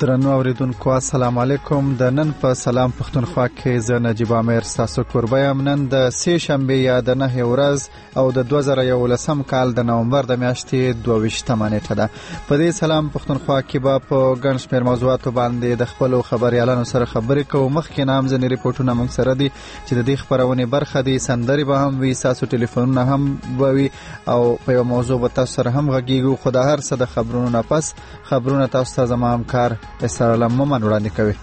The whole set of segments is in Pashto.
درنو اوریدونکو السلام علیکم. د نن په سلام پښتونخوا کې زه نجیب عامر تاسو کوربه یم. نن د سه شنبه یا د 9 ورځ او د 2011 کال د نومبر د میاشتې 22 نیټه ده. په دې سلام پښتونخوا کې به په ګڼ شمېر موضوعاتو باندې د خپل خبريالانو سره خبرې کوو. مخکې نام ځنې ریپورتونه موږ سره دي چې د دې خبرونه برخه دي. سندري به هم وي، تاسو ټلیفونونه هم وي او په یو موضوع به تاسو سره هم غږیږو. خو د هر څه د خبرونو نه پس خبرونه تاسو ته زموږ همکار اسرائیل مومن وړاندې کوي.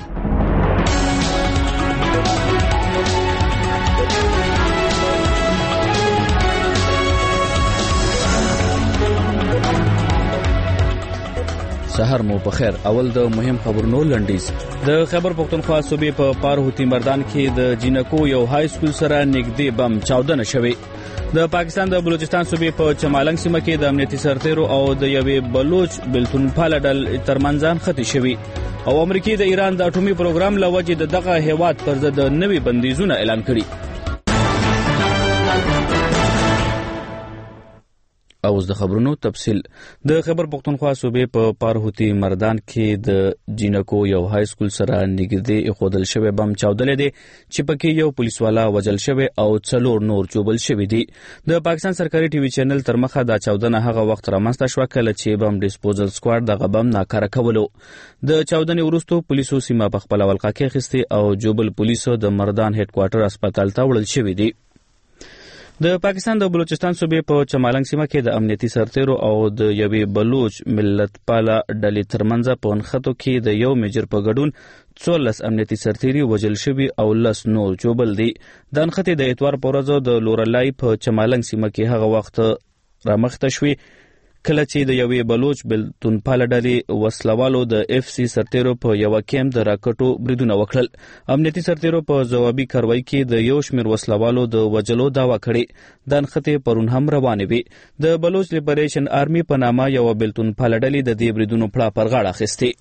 سحر مو په خیر. اول د مهم خبرونو لنډیز. د خیبر پختونخوا صوبې په پارهوتی مردان کې د جینکو یو های سکول سره نږدې بم چاودنه شوې. د پاکستان د بلوچستان صوبې په چمالنګ سیمه کې د امنیتي سرتیرو او د یوې بلوچ بلتون پالډل ترمنځ ختی شوې او امریکای د ایران د اټومي پروګرام لوجه دغه هیواد پر ضد نوي بندیزونه اعلان کړي. اوس د خبرونو تفصیل. د خیبر پختونخوا صوبې په پارهوتی مردان کې د جینکو یو های سکول سره نږدې خودل شوی بم چاودل دي چې پکې یو پولیس والا وژل شوی او 4 نور چوبل شوی دي. د پاکستان سرکاري ټي وي چینل تر مخه دا چاودنه هغه وخت رامنځته شو کله چې بم ډیسپوزل سکواډ د غبم ناکاره کولو. د چاودنې وروسته پولیسو سیمه په خپل ولقه کې خسته او جوبل پولیسو د مردان هډ کوارټر هسپتال ته وړل شوی دي. د پاکستان د بلوچستان صوبې په چمالنګ سیمه کې د امنیتي سرتیرو او د یوې بلوچ ملت پاله ډلې ترمنځ په نښتو کې د یو میجر په ګډون 14 امنیتي سرتیري وژل شوي او 10 نور چوبل دي. د نښتې د اتوار په ورځ د لورلای په چمالنګ سیمه کې هغه وخت رامخته شوي کله چې د یوې بلوچ بلتون پاله ډلې وسلوالو د اف سی سرتیرو په یو کیمپ د راکټو بریدونه وکړل. امنیتي سرتیرو په ځوابي کاروایی کې د یو شمېر وسلوالو د وژلو دعوا کړې. د نښتې پرون هم روانې وي. د بلوچ لیبریشن آرمي په نامه یو بلتون پاله ډلې د دې بریدونو پړه پر غاړه اخیستې.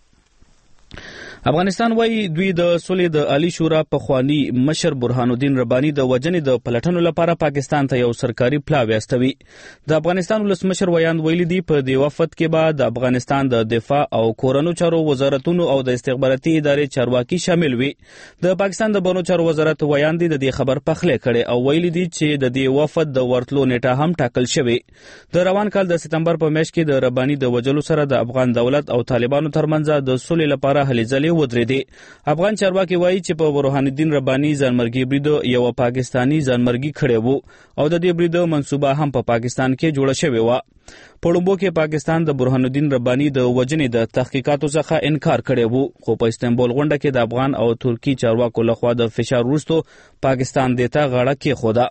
افغانستان وايي دوی د سولې د عالی شورا په خواني مشر برهان الدین رباني د وجنې د پلټنو لپاره پاکستان ته یو سرکاري پلاوی استوي. د افغانستان ولسمشر ویاند ویلي دی په دې وفد کې به د افغانستان د دفاع او کورونو چارو وزارتونو او د استخباراتي ادارې چارواکي شامل وي. د پاکستان د بانو چارو وزارت ویاند دی د دې خبر پخله کړي او ویلي دی چې د دې وفد د ورتلو نیټه هم ټاکل شوی. د روان کال د سپتمبر په میاشت کې د رباني د وجلو سره د افغان دولت او طالبانو ترمنځ د سولې لپاره هلې ځلې ودرېدې. افغان چارواکي وایي چې په برهان الدین رباني ځانمرګي برید یو پاکستانی ځانمرګي کړی وو او د دې برید منصوبه هم په پاکستان کې جوړه شوې و. په لومبو کې پاکستان د برهان الدین رباني د وجنې د تحقیقاتو څخه انکار کړی وو خو په استنبول غونډه کې د افغان او ترکی چارواکو لخوا د فشار وروسته پاکستان دیتا غاړه کې خوده.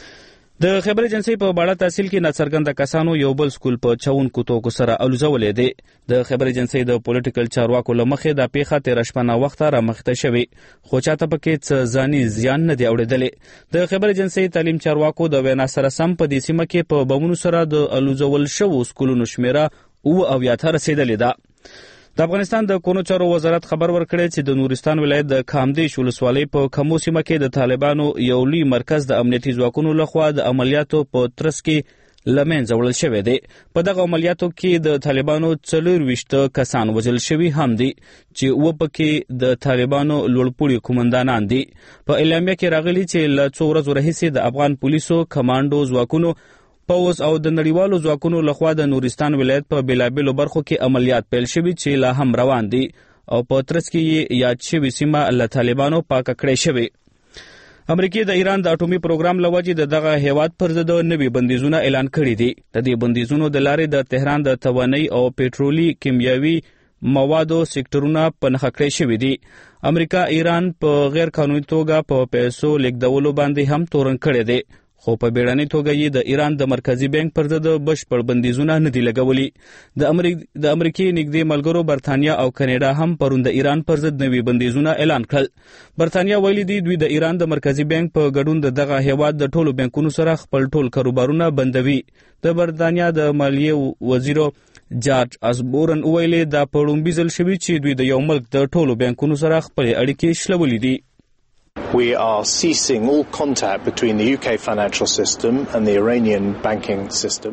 د خیبر ایجنسی په بالا تحصیل کې ناڅرګنده کسانو یو بل سکول په چاونکو توکو سره الوزولې دي. د خیبر ایجنسی د پولیټیکل چارواکو لمخې د پیښه 13 شپه وخت را مخته شوی خو چاته پکې څه ځاني زیان نه دی اوریدلې. د خیبر ایجنسی تعلیم چارواکو د وینا سره سم په دې سیمه کې په بمونو سره د الوزول شوو سکولونو شمیره او یا تر رسیدلې ده. د افغانستان د کونو چارو وزارت خبر ورکړی چې د نورستان ولایت د کامدیش ولسوالۍ په کمو سیمه کې د طالبانو یو لوی مرکز د امنیتي ځواکونو لخوا د عملیاتو په ترڅ کې لمنځه وړل شوی دی. په دغه عملیاتو کې د طالبانو 24 کسان وژل شوي هم دي چې و پکې د طالبانو لوړپوړي قومندانان دي. په اعلامیه کې راغلي چې له 2 ورځې راهیسې د افغان پولیسو کمانډو ځواکونو پوز او د نړیوالو ځواکونو لخوا د نورستان ولایت په بیلابیلو برخو کې عملیات پیل شوي چې لا هم روان دي او په ترڅ کې یاد شوي سیمه له طالبانو پاکه کړې شوې. امریکای د ایران د اټومي پروګرام لوجه دغه هیواد پر ضد نوي بندیزونه اعلان کړي دي. د دې بندیزونو د لارې د تهران د توانایي او پېټرولي کیمیاوي موادو سکتورونه په نښه کړی شوي دي. امریکا ایران په غیر قانوني توګه په پیسو لیږدولو باندې هم تورن کړی دی خو په بیړنۍ توګه یې د ایران د مرکزی بانک پر ضد بشپړ بندیزونه نه دي لګولي. د امریکای نږدې ملګرو برتانیا او کاناډا هم پرون د ایران پر ضد نوي بندیزونه اعلان کړل. برتانیا ویلي دی دوی د ایران د مرکزی بانک په ګډون دغه هیواد د ټولو بانکونو سره خپل ټول کاروبارونه بندوي. د برتانیا د مالیې وزیر جارج اسبورن ویلي دا په لومړي ځل شوي چې دوی د یو ملک د ټولو بانکونو سره خپل اړیکې شلولې دي. We are ceasing all contact between the UK financial system and the Iranian banking system.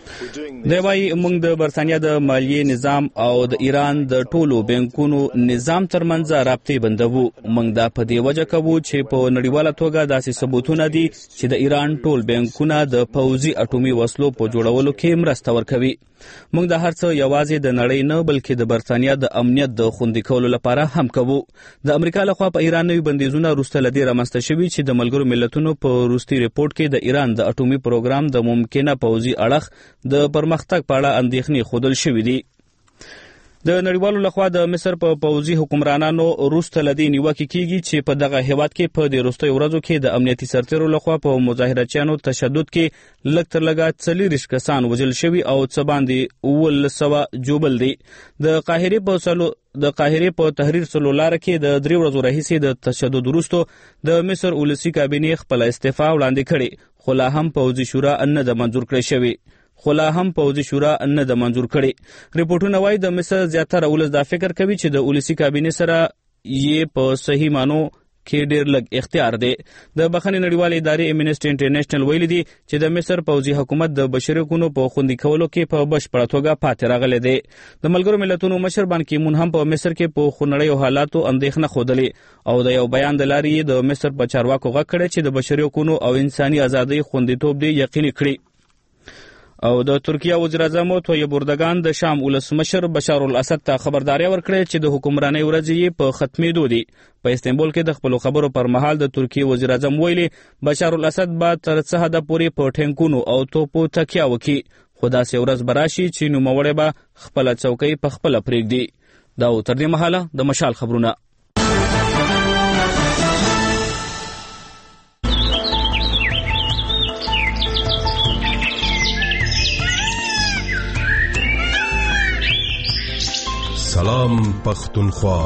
دی وايي موږ د برتانیا د مالیې نظام او د ایران د ټولو بانکونو نظام ترمنځ رابطې بندوو. موږ دا په دې وجه کوو چې په نړیواله توګه داسې ثبوتونه دي چې د ایران ټول بانکونه د پوځي اټومي وسلو په جوړولو کې مرسته ورکوي. موږ د هر څه یوازې د نړۍ نه بلکې د برتانیا د امنیت د خوندي کولو لپاره هم کوو. د امریکا لخوا په ایران نوي بندیزونه وروسته له دې رامنځته شوي چې د ملګرو ملتونو په وروستي ریپورت کې د ایران د اټومي پروګرام د ممکنه پوځي اړخ د پرمختګ په اړه اندېښنې ښودل شوي دي. د نړیوالو لخوا د مصر په پوځي حکمرانانو وروسته له دې نیوکې کیږي چې په دغه هیواد کې په دې وروستیو ورځو کې د امنیتي سرتیرو لخوا په مظاهرچیانو تشدد کې لږ تر لږه 40 کسان وژل شوي او څه باندې 1900 جوبل دي. د قاهرې په تحریر سلولار کې د 3 ورځو راهیسې د تشدد وروسته د مصر ولسی کابینې خپل استعفا وړاندې کړې، خو لا هم پوځي شورا نه د منظور کړي. ریپورتونه وايي د مصر زیاتره ولس دا فکر کوي چې د ولسی کابینې سره یې په صحیح مانو کې ډېر لږ اختیار دی. د بخښنې نړیوالې ادارې امنیسټي انټرنیشنل ویلي دي چې د مصر پوځي حکومت د بشري حقوقو په خوندي کولو کې په بشپړه توګه پاتې راغلی دی. د ملګرو ملتونو مشر بان کی مون هم په مصر کې په خونړیو حالاتو اندېښنه ښودلې او د یو بیان د لارې د مصر په چارواکو غږ کړی چې د بشري حقوقو او انساني ازادۍ خوندیتوب دی یقیني کړي. او د ترکیه وزیر اعظم طیب اردوغان د شام ولسمشر بشار الاسد ته خبرداري ورکړه چې د حکمرانۍ ورځې په ختمېدو دي. په استنبول کې د خپل خبرو پر مهال د ترکیه وزیر اعظم ویلي بشار الاسد به تر څه حده پورې په ټینکونو او توپو تکیه وکړي، خو داسې ورځ به راشي چې نوموړی به خپله څوکۍ په خپله پرېږدي. دا تر دې مهاله د مشال خبرونه. سلام پختونخوا.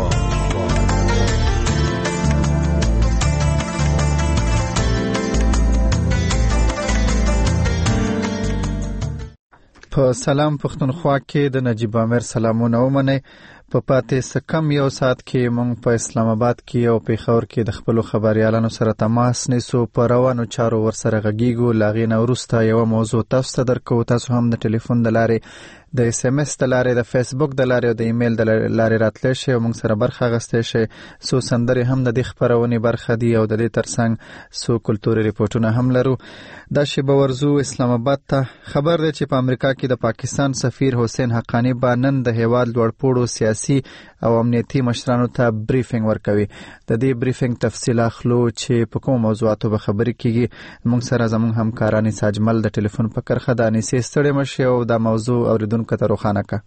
په سلام پختونخوا کې د نجیب عامر سلامونه ومنئ. په پاتې سکم یو ساعت کې مونږ په اسلام آباد کې او پیښور کې د خپل خبريالانو سره تماس نیسو. په روانو چارو ورسره غږیږو. لاغې نه وروسته یو موضوع تاسو ته درکو. تاسو هم د ټلیفون د لارې، د اس ام اس د لارې، د فیسبوک د لارې او د ایمیل د لارې راتلی شئ او موږ سره برخه اخیستی شئ. څو سندرې هم د دې خپرونې برخه دي او د دې ترڅنګ څو کلتوري ریپورټونه هم لرو. دا شیبه ورځو اسلام آباد ته. خبر دی چې په امریکا کې د پاکستان سفیر حسین حقانی به نن د هیواد لوړپوړو سیاسي او امنیتي مشرانو ته بریفینګ ورکوي. د دې بریفینګ تفصیل اخلو چې په کوم موضوعاتو به خبرې کیږي. موږ سره زموږ همکاران ساجمل د ټلیفون په کرخه د انیسې ستړې مشي او دا موضوع اوریدونکو ته روښانه کا.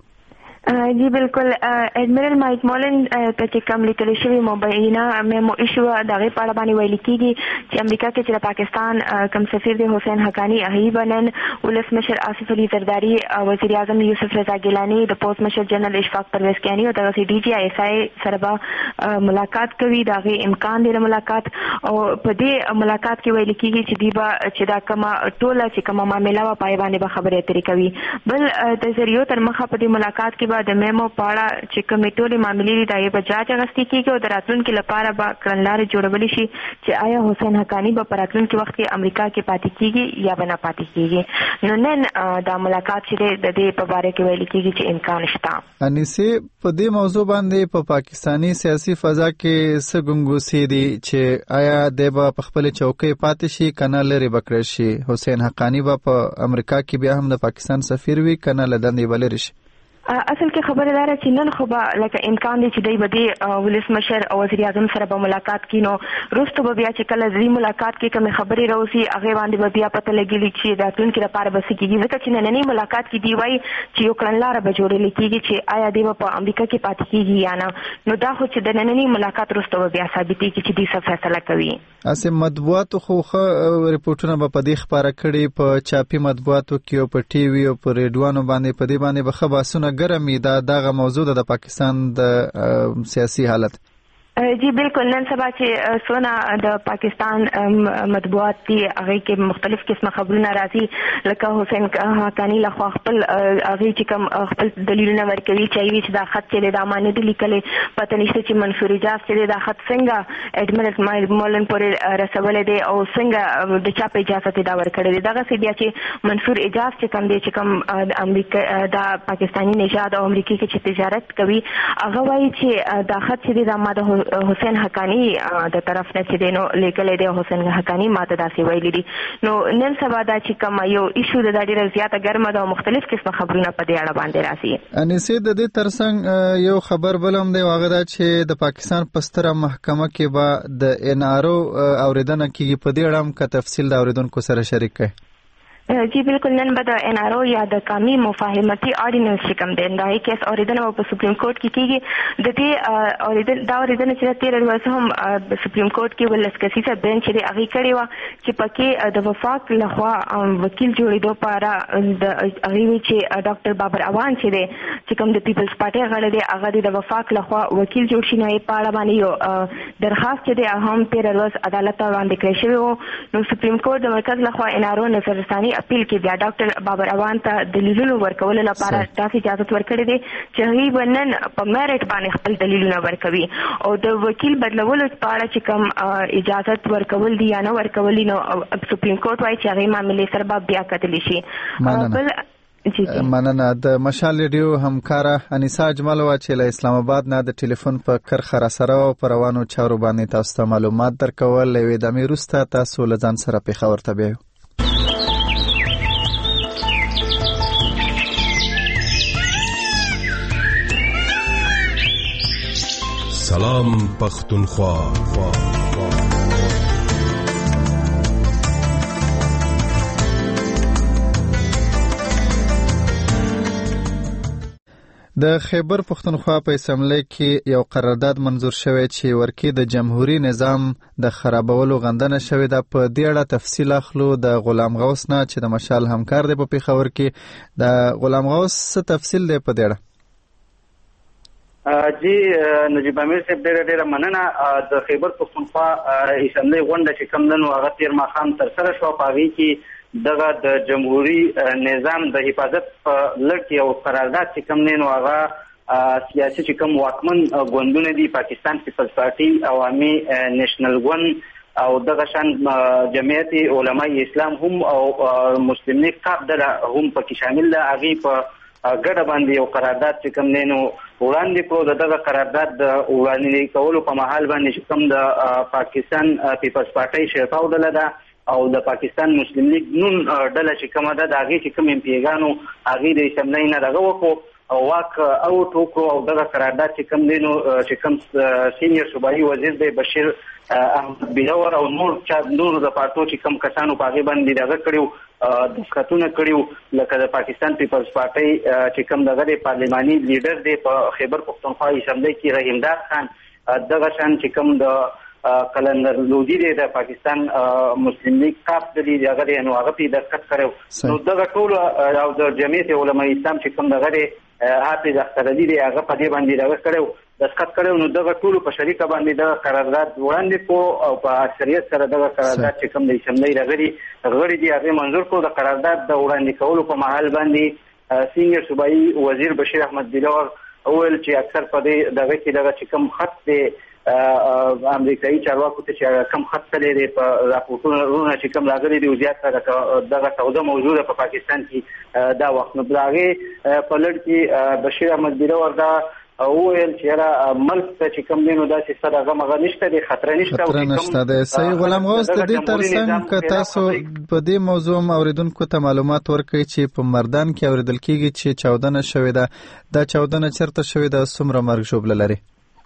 جی بالکل. ایڈمرل مایک مولن ته چې کوم لیکل شوی مبینه میمو ایشو دغه په اړه باندې ویل کیږي چې امریکا کې چې پاکستان کوم سفیر دی حسین حقانی هیبنن ولسمشر آصف علي زرداری، وزیر اعظم یوسف رضا ګیلانی، د پوسټ مشر جنرال اشفاق پرویز کیانی او د ډي جی ایس آی سره ملاقات کوي. دغه امکان دی ملاقات او په دې ملاقات کې ویل کیږي چې دیبا چې دا کومه ټوله چې کومه معاملې و پای باندې به خبرې اترې کوي. بل د ذریعو تر مخه په دې ملاقات کې د میمو پاړه چې کمیټولې معاملې دي دا به جاج غستی کیږي او د راتلونکو لپاره به کړنلارې جوړول شي چې آیا حسین حقانی به په راتلونکي وخت کې امریکا کې پاتې کیږي یا به نه پاتې کیږي. نو نن دا ملاقات چې د دې په باره کې ویل کیږي چې امکان شته. انیسه په دې موضوع باندې په پاکستانی سیاسي فضا کې څه ګنګوسې دي چې آیا د په خپل چوکۍ پاتې شي کنه لري بکړی شي. حسین حقانی به په امریکا کې بیا هم د پاکستان سفیر وي کنه لدندې بلری شي. اصل کې خبره داره چې نن خو به لکه امکان دی چې دی به د ولسمشر او وزیر اعظم سره به ملاقات کینو. وروسته به بیا چې کله دې ملاقات کې کومې خبرې راوځي هغې باندې به بیا پته لګېږي چې د راتلونکي لپاره به څه کېږي. ځکه چې نننۍ ملاقات کې دی وایي چې یو کړنلاره به جوړېدلی کېږي چې آیا دی به په امریکا کې پاتې کېږي یا نه. نو دا خو چې د نننۍ ملاقات وروسته به بیا ثابتېږي چې دوی څه فیصله کوي. اسې مطبوعاتو خو ښه ریپورټونه به په دې خپاره کړي په چاپي مطبوعاتو کې او په ټي وي او په ریډیوانو باندې په دې باندې به ښه بحثونه ګرمي. دا دغه موضوع د پاکستان د سیاسي حالت. جی بالکل نن سبا چې سونه د پاکستان مطبوعات دي هغه کې مختلف قسمه خبرونه راځي لکه حسین حقانی لخوا خپل هغه چې کوم خپل دلیلونه ورکوي چې وی چې دا خط چې د امانت لیکلې پته نشته چې منصور اجاز چې دا خط څنګه اډمرل مولن پورې رسولې دي او څنګه د چا په اجازه ته دا ورکړې دي دغه څه بیا چې منصور اجاز چې کوم دي چې کوم امریکا دا پاکستانی نژاد او امریکای کې چې تجارت کوي هغه وایي چې دا خط چې د امانت حسین حقانی د طرف نه چې دینو لیکلې دی حسین حقانی ماته داسې ویلي دي نو نن سبا دا چې کوم یو ایشو د ډیره زیاته ګرمه ده او مختلف قسمه خبرونه په دې اړه باندې راځي انیسه د دې ترڅنګ یو خبر بلم دی هغه دا چې د پاکستان په ستره محکمه کې به د ان ار او اوریدنه کیږي په دې اړه هم که تفصیل د اوریدونکو سره شریک کړئ جی بالکل نن به د ان ار او یا د قومي مفاهمتي آرډیننس چې کوم دی دا کیس اوریدنه په سپریم کورټ کې کیږي د دې اوریدنه چې تیر ورځ هم د سپریم کورټ کې ولس کسیسه بینچ دی هغه کړی و چې پکې د وفاق لخوا وکیل جوړېدو لپاره د هغه چې ډاکټر بابر اوان چې کوم د پیپلز پارټي غړی دی هغه د وفاق لخوا وکیل جوړ شي نه په اړه باندې یو درخواست چې دی هم تیر ورځ عدالت ته وړاندې کړی شوی نو سپریم کورټ د مرکز لخوا ان ار او نظرثاني اپیل کې بیا ډاکټر بابر اوان ته دلیلونه ورکول لپاره تاسو اجازه ورکړې دي چې هغه ونن په میرټ باندې خپل دلیلونه ورکوي او د وکیل بدلولو لپاره چې کوم اجازه ورکول دي یا نه ورکول نو سپریم کورټ وايي چې هغه معاملې سره بیا کتلی شي مننه د مشال ریډیو همکاره انیسا اجمل وا چې له اسلام آباد نه د ټلیفون په کرخه سره او پروانو چارو باندې تاسو ته معلومات درکول لوي د میروسته تاسو لزان سره په خبر تبه سلام پختونخوا د خیبر پختونخوا په اسمبلی کې یو قرارداد منظور شوی چې ورکی د جمهوریت نظام د خرابولو غندنه شوی د په دې اړه تفصیل اخلو د غلام غوث نه چې د مشال همکار دی په پیښور کې د غلام غوث څه تفصیل دی په دې اړه جی نجیب امیر صاحب ډېره مننه د خیبر پختونخوا اسمبلی غونډه چې کوم نن هغه تیر ماښام تر سره شو په هغې کې دغه د جمهوریت نظام د حفاظت په لړ کې یو قرارداد چې کوم دی نو هغه سیاسي چې کوم واکمن ګوندونه دي پاکستان پیپلز پارټي عوامي نیشنل ګوند او دغه شان جمعیت علماء اسلام هم او مسلم لیگ کاف ډله هم پکې شامل ده هغې په ګډه باندې یو قرارداد چې کوم دی نو وړاندې کړو دغه قرارداد د وړاندې کولو په مهال باندې چې کوم د پاکستان پیپلز پارټي شیرپاو ډله ده او د پاکستان مسلم لیگ نون ډله چې کومه ده د هغې چې کوم امپیګانو هغې د اسمبلی نه دغه وکړو او واک اوټ وکړو او دغه قرارداد چې کوم دی نو چې کوم سینیر صوبایي وزیر دی بشیر احمد بلور او نور د پارټو چې کوم کسانو په هغې باندې دغه کړي دستخطونه کړي لکه د پاکستان پیپلز پارټي چې کوم دغه د پارلماني لیډر دی په خیبر پختونخوا اسمبلی کې رحیمداد خان دغه شان چې کوم د کلندر لودی دی د پاکستان مسلم لیگ کاف دی هغه دی نو هغه په دقت کړو نو دغه ټول او د جمعیت علماء اسلام چې کوم دغه دی حافظ اختر علی دی هغه په دې باندې دغه کړو دقت کړو نو دغه ټول په شریکه باندې د قرارداد وړاندې کو او په اکثریت سره دغه قرارداد چې کوم د اسمبلی غړي دی هغه منظور کو د قرارداد د وړاندې کولو په محل باندې سینګر صوبایي وزیر بشیر احمد بلور اول چې اکثر په دې دغه کې دغه چې کوم خط دی امریکایي چارواکو ته چې کم خط کړی دی په راپورټونو چې کوم راغلي دي زیات دغه سودا موجوده په پاکستان کې دا وخت نو هغې په لړ کې بشیر احمد بلور دا وویل چې را ملک ته چې کوم دی نو داسې څه دغه مغه نشته دی خطر نشته دی صحیح غلام غوث د دې ترڅنګ که تاسو په دې موضوع اوریدونکو ته معلومات ورکړئ چې په مردان کې اوریدل کېږي چې چاودنه شوې ده دا چاودنه چېرته شوې ده څومره مرګ ژوبله لري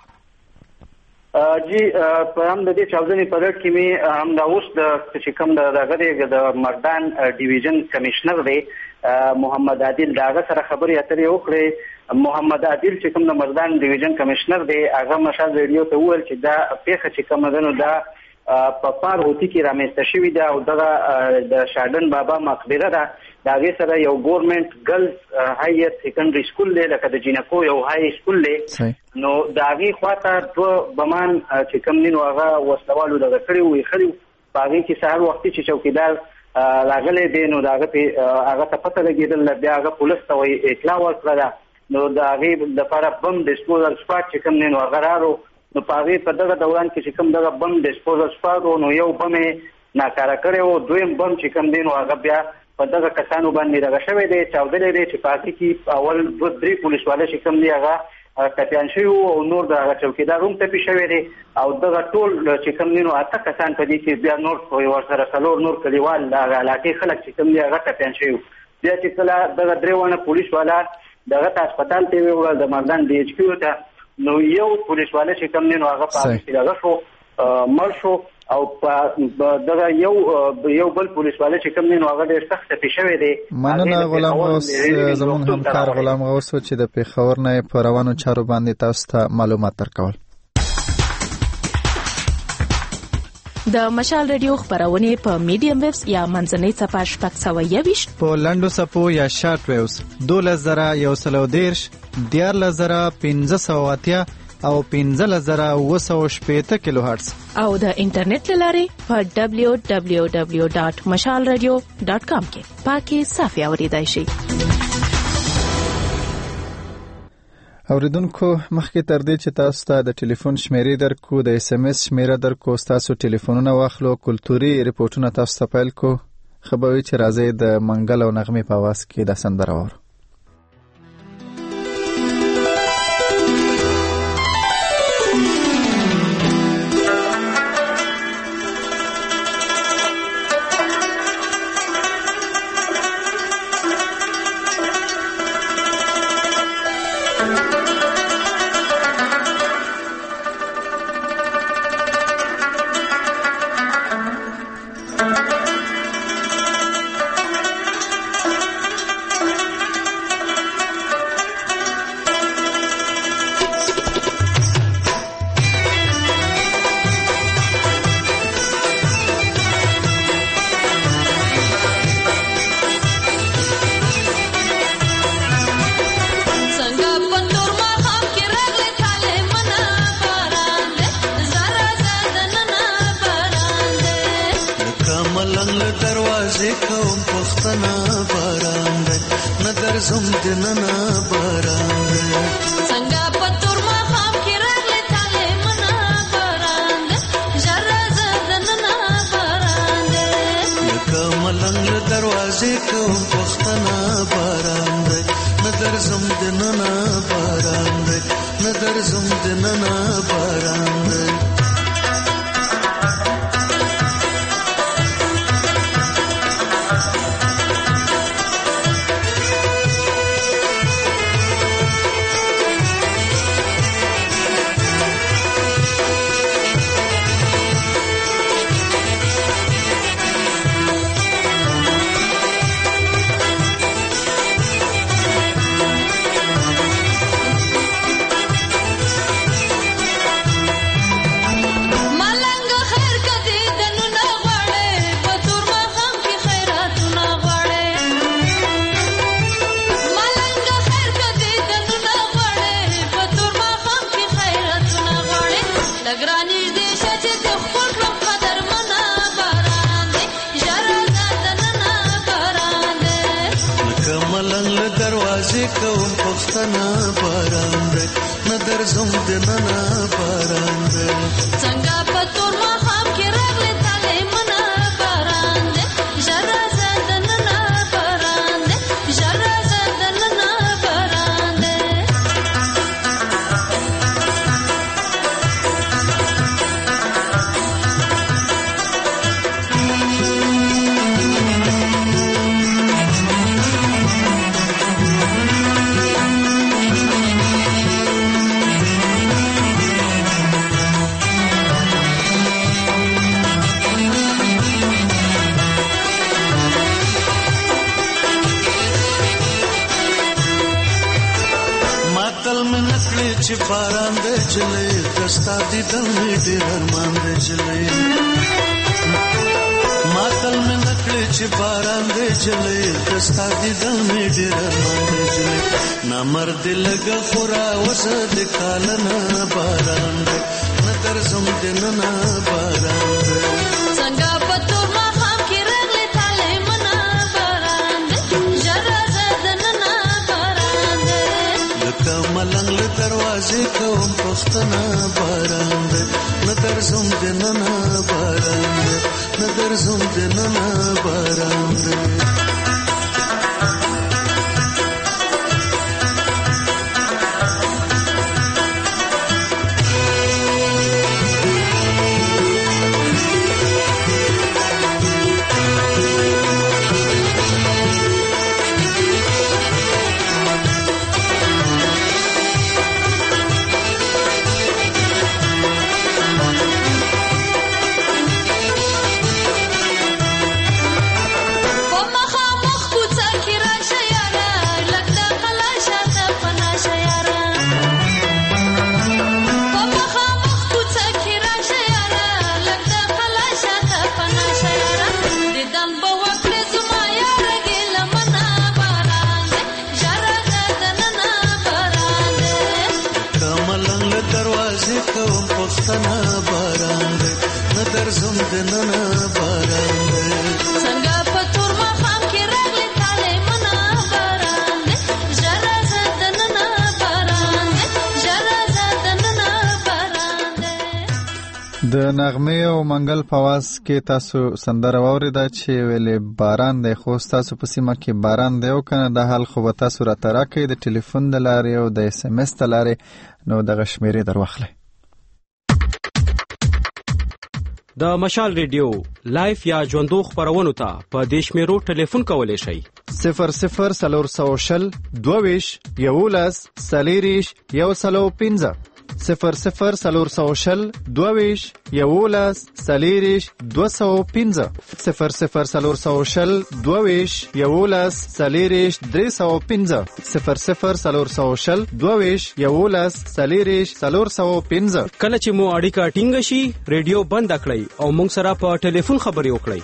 جی په هم د دې چاودنې په لړ کې مې هم دا اوس د چې کوم دغه د مردان ډیویژن کمشنر دی محمد عادل د هغه سره خبرې اترې وکړې محمد عادل چې کوم د مردان ډیویژن کمشنر دی هغه مشال ریډیو ته وویل چې دا پیښه چې کومه ده نو دا په پار هوتی کې رامنځته شوې ده او دغه د شاډن بابا مقبره ده دا غي سره یو ګورنمنت ګرلز هایر سیکنډري سکول دی لکه د جینکو یو های سکول دی نو دا غي خواته دو بمان چې کوم نن هغه وسلوالو دغه کړی وي خري باغی کې سهار وخت چې چوکیدار راغله دی نو داغه هغه ته پته لګیدل بیا هغه پولیس ته وی اطلاع ورکړه نو دا غي د لپاره بم ډیسپوزل سپاټ چې کوم نن هغه نو پاغي په دغه دوران کې چې کوم دغه بم ډیسپوزل سپاټ نو یو بم ناکاره کړو دویم بم چې کوم دین هغه بیا په دغه کسانو باندې دغه شوی دی چاودلې دی چې پاتې کې اول 2-3 پولیس والے چې کوم دی هغه کپیان شوی او نور د چوکیدار هم ته شوی دی او دغه ټول چې کوم دین اته کسان په دې کې بیا نور په ورسره څلور نور کلیوال د علاقې خلک چې کوم دی هغه کپیان شوی بیا چې کله دغه درېونه پولیس والا دغه هسپتال ته ویل د مردان دی ایچ کیو ته نو یو پولیس والا چې کوم نن هغه پاتې دغه شو مړ شو او دغه یو بل پولیس والا چې کوم نن هغه ډېر سخت پیښوي دی مننه غلام غوث زموږ همکار غلام غوث چې د پیښور نه په روانو چارو باندې تاسو ته معلومات درکول د مشال رادیو خبرونه په میډیم ویوز یا منځنۍ صفحه شپږ سوه یویش په لنډو صفو یا شارټ ویوز 12110 14580 او 15780 کیلو هرتز او د انټرنیټ لارې په www.mashalradio.com کې پاکي صافي اوریدای شي اوریدونکو مخکې تر دې چې تاسو ته د ټلیفون شمیرې درکو د اس ام اس شمیره درکو تاسو ټلیفونونه واخلو کلتوري ریپورتونه تاسو ته پیل کو خبروي چې راځي د منګل او نغمه په आवाज کې د سندره وره چې باران دې جلې دستا دې دمې ډېر مانده جلې نامرد لګ خورا وسه د کالنا باران دې نظر زم دې نه باران دې څنګه پتو ما هم کې رغلې تاله منا باران دې جرا زدننا باران دې لکه ملنګ له دروازې کوم پښتنه باران دې نظر زم دې نه باران دې نظر زم دې نه باران دې د نغمه او منګل پواز کې تاسو سندره واوریده چې ویلې باران دی خو تاسو په سیمه کې باران دی او کنه د حال خو تاسو را تراکې د ټلیفون د لارې او د اس ام اس د لارې نو د غشمیرې دروخله د مشال ریډیو لایف یا ژوندو خبرونو ته په دیش میرو ټلیفون کولای شئ 00 22 11 سلیریش 115 00 22 11 سلیریش 215 00 22 11 سلیریش 315 00 22 11 سلیریش 415 کله چې مو اړیکه ټینګ شي ریډیو بند کړئ او موږ سره په ټلیفون خبرې وکړئ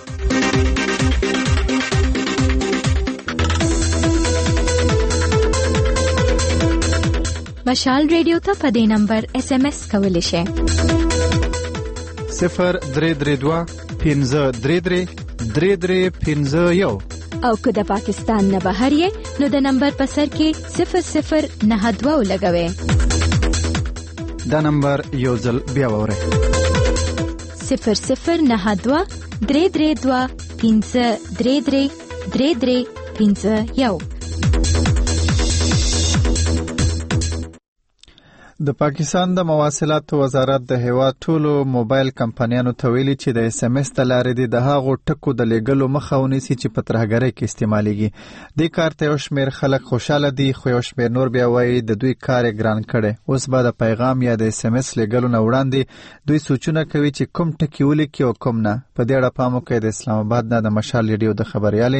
مشال ریډیو ته په دې نمبر اس ام اس کولی شئ 0332 1533 3351 او که د پاکستان نه بهر یې نو د نمبر په سر کې 0092 لګوئ دا نمبر یو ځل بیا وره 0092 332 1533 3351 د پاکستان د مواصلات وزارت د هیواد ټولو موبایل کمپنیانو ته ویلي چې د اس ام اس د لارې د هغو ټکو د لېږلو مخه ونیسي چې په ترهګرۍ کې استعمالېږي. دې کار ته یو شمېر خلک خوشاله دي خو یو شمېر نور بیا وایي د دوی کار یې ګران کړی. اوس به د پیغام یا د اس ام اس لېږلو نه وړاندې دوی سوچونه کوي چې کوم ټکي ولیکي او کوم نه. په دې اړه پام وکړئ. د اسلام آباد نه د مشال ریډیو د خبریالې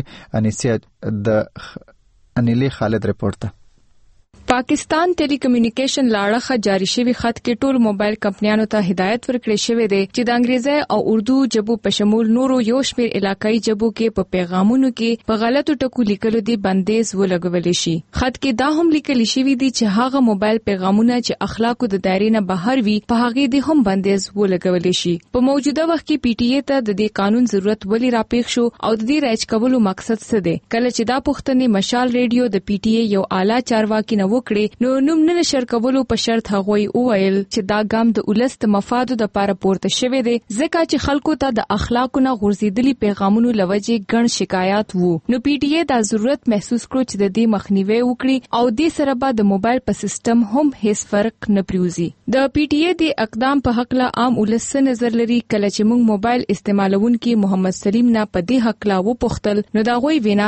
انیلی خالد رپورټ ده. پاکستان ټیلی کمیونیکیشن لاړه جاری شوی خط کې ټول موبایل کمپنیانو ته هدایت ورکړې شوې ده چې د انګریزي او اردو ژبو په شمول نورو یو شمېر علاقايي ژبو کې په پیغامونو کې په غلطو ټکو لیکلو دي بندیز ولګول شي. خط کې دا هم لیکل شوی دي چې هغه موبایل پیغامونه چې اخلاقو د دایرې نه بهر وي په هغه دي هم بندیز ولګول شي. په موجوده وخت کې پی ټی ای ته د دې قانون ضرورت ولې راپېښ شو او د دې راج کولو مقصد څه دی؟ کله چې دا پوښتنه مشال ریډیو د پی ټی ای یو اعلی چارواکي نه وکړي نو نوم نه نشر کولو په شرط هغوی وویل چې دا ګام د ولست مفادو د لپاره پورته شوی دی ځکه چې خلکو ته د اخلاقو نه غورځېدلي پیغامونو لوجې ګڼ شکایات وو. نو پی ټی ای دا ضرورت محسوس کړو چې د دې مخنیوي وکړي او دې سره به د موبایل په سیستم هم هیڅ فرق نه پریوزي. د پی ټی ای د اقدام په حق له عام ولس نظر لري. کله چې موږ موبایل استعمالونکو محمد سلیم نه په دې حق لا وپوښتل نو دا غوي وینا ده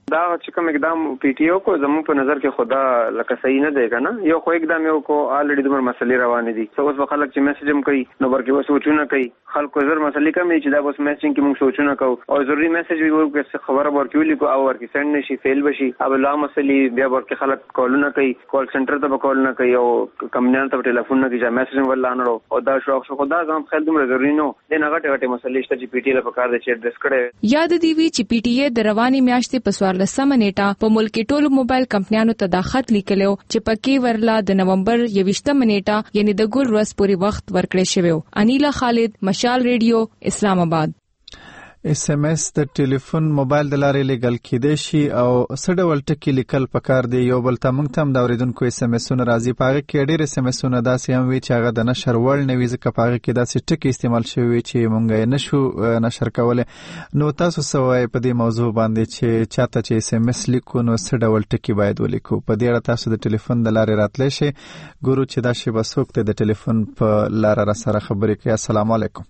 دا چې کوم اقدام پی ټی او کو زموږ په نظر کې خدا لکه صحیح نه دی کنه. یو خو اقدام یو کو الریډي دمر مسلې روانې دي. اوس په خلک چې میسج هم کوي نو ورکه وسو سوچونه کوي. خلکو زر مسلې کوي چې دا بس میسجینګ کې موږ سوچونه کوو او ضروري میسج وي ورکه خبره ورکه ویل کو او ورکه سند نشي فیل بشي. اب لا مسلې بیا ورکه خلک کولونه کوي، کال سنټر ته کال نه کوي او کمپنیان ته ټلیفون نه کوي چې میسج ولا نه او دا شوق شو خدا زم خل دمر ضروري نو د نغټه غټه مسلې چې پی ټی له پکار د چې ایډریس کړي. یاد دی وی چې پی ټی ای د رواني میاشتې په 14 نیټه په ملک ټولو موبایل کمپنیانو ته دا خط لیکلو چې پکې ورلا د نومبر 21 نیټه یعنی د ګل ورځ پورې وخت ورکړی شوی. انیلا خالد، مشال ریډیو، اسلام آباد. اس ام اس د ټلیفون موبایل د لارې لیکل کېدای شي او سړول ټکی لیکل پکار دی. یو بل ته موږ تم دا اوریدونکو اس ام اسونه راځي پاغه کې ډېر اس ام اسونه داسې هم وی چې هغه د نشر وړ نه وي ځکه پاغه کې داسې ټکی استعمال شوی چې مونږ یې نشو نشر کولای. نو تاسو سوای په دې موضوع باندې چې چاته چې اس ام اس لیکو نو سړول ټکی باید ولیکو. په دې اړه تاسو د ټلیفون د لارې راتلی شي. ګورو چې دا شی بسوک ته د ټلیفون په لار را سره خبرې کوي. السلام علیکم.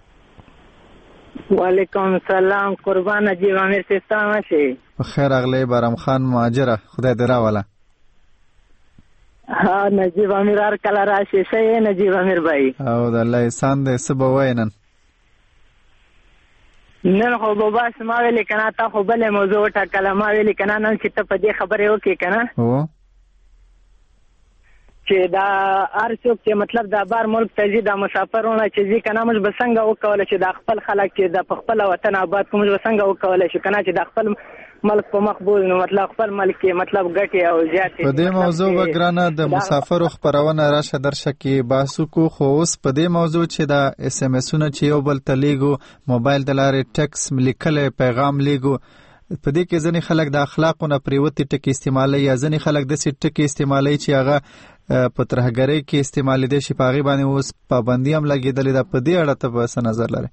وعلیکم السلام. قربان نجیب امیر سیستان شي. خیر اغلی بارم خان مهاجره خدای دې راوله. ها نجیب امیر هر کله راشي شي نجیب امیر بھائی. او د الله احسان دې سبا وینن. نن خو بابا سما ویل کنه تا خو بل موضوع ټاکله ما ویل کنه نن چې ته په دې خبره وکې کنه. او چې دا ارڅوک چې مطلب دا بار ملک ته ځي دا مسافرونه چې ځي کنه موږ بسنګ وکول چې د خپل خلک چې د خپل وطن آباد کوم بسنګ وکول چې کنه چې د خپل ملک په مقبول نو مطلب خپل ملک مطلب ګټي او زیاتې. په دې موضوع وګرانه د مسافرو خبرونه راشه درشه کې باسو کو خو اوس په دې موضوع چې دا اس ام اسونه چې یو بل ته لیږو موبایل د لارې ټکس لیکل پیغام لیږو په دې کې ځنې خلک د اخلاقونه پریوتي ټکی استعمالي یا ځنې خلک د سټ ټکی استعمالي چې هغه په ترهګری کې استعمال دي شي پاغي باندې اوس پابندي هم لګیدلې ده. په دې اړه ته څه نظر لري؟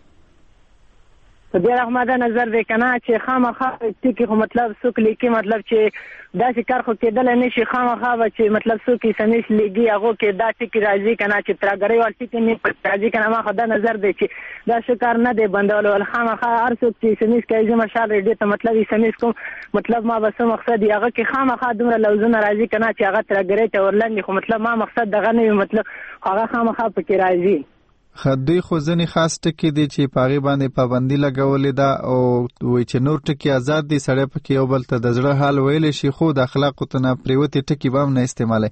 په دې اړه نظر دی کنه چې خامخا ټکی خو مطلب څوک لیکي مطلب چې دا چې کار خو کېدل نه شي خامخا چې مطلب څوک یې سمیش لګي هغه کې دا ټکی راځي کنه چې ترهګری ور ټکی نه راځي کنه ما خدای نظر دی چې دا څه کار نه دی بندول ول خامخا هر څوک چې سمیش کوي چې مشال ریډیو ته مطلب یې سمیش کوم مطلب ما بس مقصد هغه کې خامخا دومره لوزونه راځي کنه چې هغه ترهګری ته ورلندې خو مطلب ما مقصد دغه نه مطلب هغه خامخا پکې راځي. خدای خو ځنې خاص ټکی دي چې پاغي باندې پابندي لګولې ده او وای چې نور ټکی آزاد دي سړی پکې یو بل ته د زړه حال ویل شي خو د اخلاقو ته نه پریوتي ټکی به هم نه استعمالي.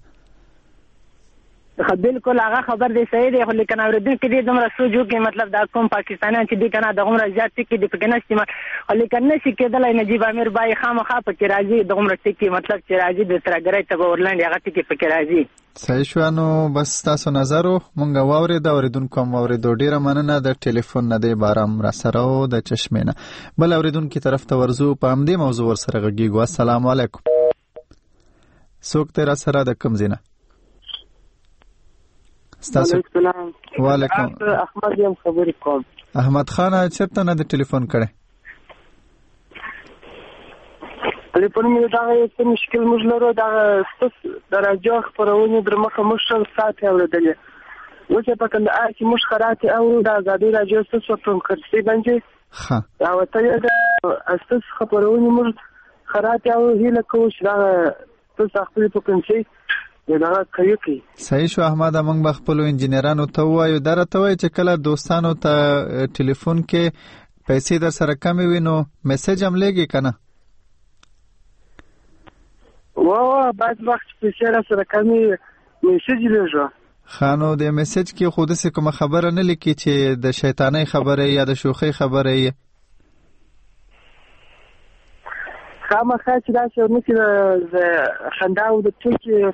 بالکل هغه خبر دی صحیح دی خو لیکن اوریدونکو کې دومره سوچو کې مطلب دا کوم پاکستانیان چې دی کنه دغه زیات ټکی دی پکې نشي خو لیکن نشي کېدلای نجیب امیر بای خامخا پکې راځي دغه ټکی مطلب چې راځي د ترګری ته ورلند هغه ټکی پکې راځي. صحیح شو. نو بس تاسو نظر مونږ واوري دا اوریدونکو هم واوري ډیره مننه د ټلیفون نه دی بارام را سره او د چشمینه بل اوریدونکو طرف ته ورزو په همدې موضوع ور سره غږیږو. السلام علیکم. څوک تر سره د کوم زینه؟ ستاسو سلام. وعلیکم. احمد یم خبرې کوم. احمد خان چرته نه د ټلیفون کړي؟ ټلیفون مې دا څه مشکل موږ لرو دا د راجو خبرونه در مخه مشل ساعت اوریدلې وڅ په کنده چې موږ خراته او دا غاډي راجو څه څه کړسي باندې ها دا وته دا اساس خبرونه موږ خراته او هله کوو چې دا څه خپل په کنسي دا کوي. صحیح شو احمد. موږ به خپل انجنیرانو ته وایو درته وای چې کله دوستانو ته ټلیفون کې پیسې در سره کم وي نو میسج هم لګي کنه. واه بعد وخت پیسې را سره کم میسج لږه خانو د میسج کې خود څه کوم خبره نه لیکي چې د شیطاني خبره یا د شوخي خبره یې خامخا چې دا څه نو چې خنداو د ټکی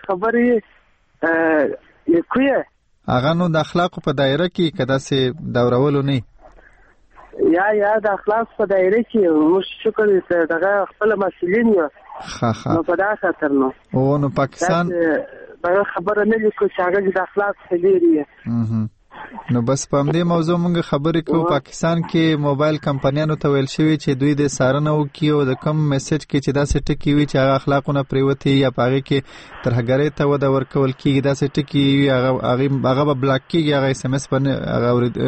خبرې کوي هغه نو د اخلاق په دایره کې کدا سه دورولو نه یا د اخلاق په دایره کې مش شکر دې دغه خپل مسؤلین یو نو په دا خاطر نو او نو پاکستان دا خبره نه لیکو چې هغه د اخلاق خبرې نو بس په دې موضوع موږ خبرې کوو. پاکستان کې موبایل کمپنیانو ته ویل شوی چې دوی د سارنه وکي او د کم میسج کې چې دا څه ټکی وي چې هغه اخلاقونه پریوتي یا پاغي کې ترهګری ته ود ورکول کیږي دا څه ټکی هغه به بلاک کیږي هغه اس ام اس باندې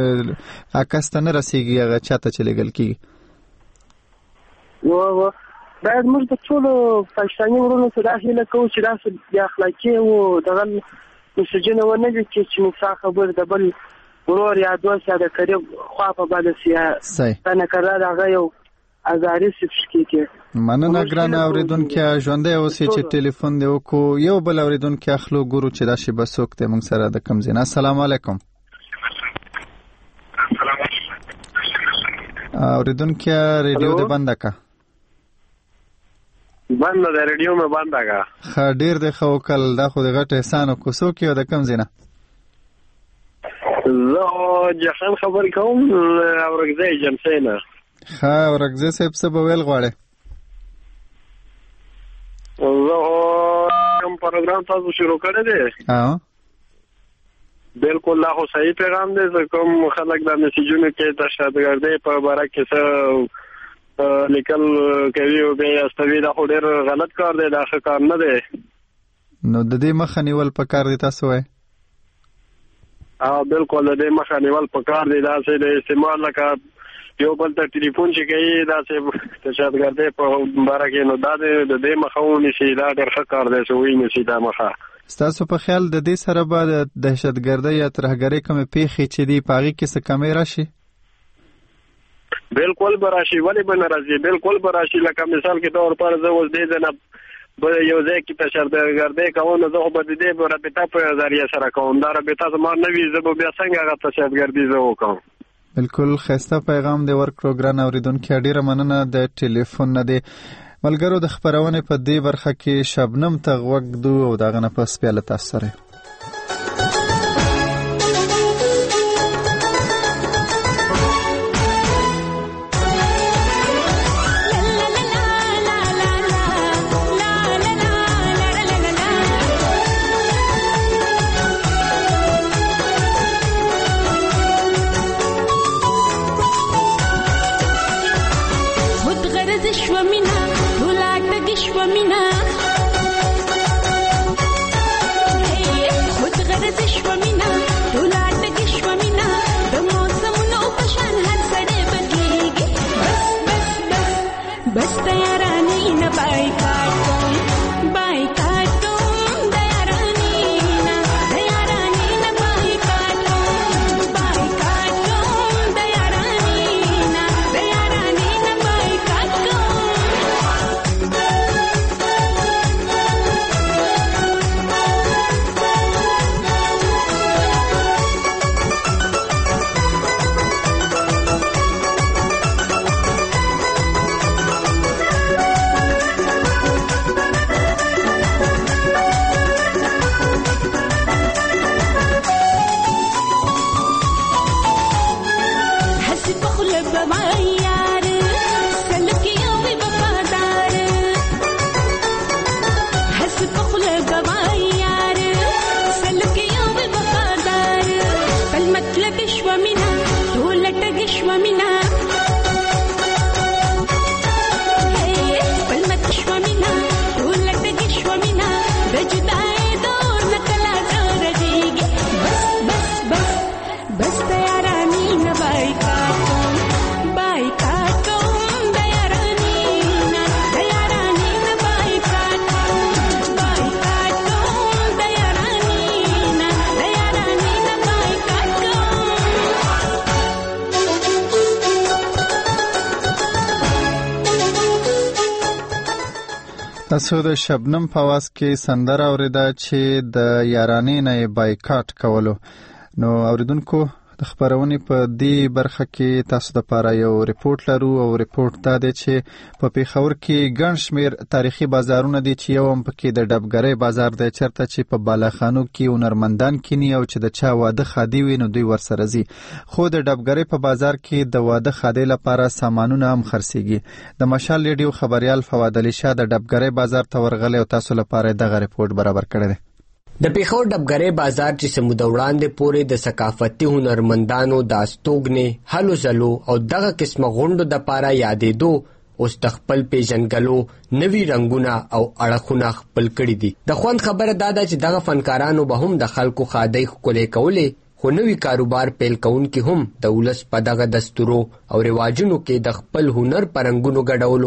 هغه اکاستنه رسیږي هغه چاته چلېګل کیږي. و باید موږ د ټولو پاکستاني ورونو سره هیله کوو چې داسې بې اخلاقي او دغه مسجونه ونه دي چې نسا خبر د بل ورور یا دوست یا د قریب خوا په باندې سي دا نه کړه هغه یو ازاري سپسکیږي. مننه ګرانه اوریدونکو ژوندۍ اوسئ چې ټلیفون دی وکړو. یو بل اوریدونکو اخلو ګورو چې دا شی بسوک ته موږ سره د کم زینا. السلام علیکم. اوریدونکو ریډیو دې بند کا. بند د ریډیو مې بند کا. ډیر د خو کل دا خو د غټ احسان کو سو کې د کم زینا. زه جهان خبر کوم اورګزې جمسینا. اورګزې صاحب څه به ویل غواړي؟ زه کوم پروګرام تاسو شروع کړی دی؟ بالکل لا خو صحیح پیغام دی. زه کوم خلک د میسیجونو کې دهشتګردۍ په باره کې څه لیکل کوي او بیا استوي، دا خو ډېر غلط کار دی، دا ښه کار نه دی. نو د دې مخه نیول پکار دی تاسو وایي؟ بالکل د دې مخه نیول پکار دی. داسې د استعمال لکه یو بل ته ټلیفون چې کوي داسې دهشتګردۍ په باره کې، نو دا د دې مخه ونیسي. دا ډېر ښه کار دی چې ونیسي دا مخه. ستاسو په خیال د دې سره به د دهشتګردۍ یا ترهګرۍ کومې پیښې چې دي په هغې کې څه کمی راشي؟ بالکل به راشي، ولې به نه راځي؟ بالکل به راشي. لکه مثال کې طور پر زه اوس دې ځای نه یو ځای کې دهشتګردۍ کوم، نو زه خو به د دې رابطه په ذریعه سره کوم. دا رابطه زما نه وي، زه به بیا څنګه هغه دهشتګردي زه وکړم. بالکل ښایسته پیغام دی ورکړو ګران اورېدونکي. ډېره مننه د ټلیفون نه دی. ملګرو د خبرونې په دې برخه کې شبنم ته غوږ دو او د هغه نه پس بیا له تاسو سره تاسو د شبنم په आवाज کې سندره اوریده چې د یارانې نه بایکاټ کولو. نو اوریدونکو د خبرونې په دې برخه کې تاسو د پاره یو ریپورت لرو او ریپورت دا دی چې په پیښور کې ګڼ شمېر تاریخي بازارونه دي چې یو هم پکې د ډبګرۍ بازار دی چېرته چې په بالاخانو کې هنرمندان کینی او چې د چا واده خادي وي نو دوی ورسره ځي. خو د ډبګرۍ په بازار کې د واده خادۍ لپاره سامانونه هم خرڅېږي. د مشال ریډیو خبریال فواد علي شاه د ډبګرۍ بازار ته ورغلی او تاسو لپاره دغه ریپورت برابر کړی دی. د پیښور ډبګرۍ بازار چې سموده وړاندې پورې د ثقافتي هنرمندانو د استوګنې هلو ځلو او دغه قسمه غونډو د پاره یادېدو اوس د خپل پیژنګلو نوي رنګونه او اړخونه خپل کړي دي. د خوند خبره دا ده چې دغه فنکارانو به هم د خلکو خادۍ ښکلې کولې، خو نوي کاروبار پیل کوونکي هم د ولس په دغه دستورو او رواجونو کې د خپل هنر په رنګونو ګډولو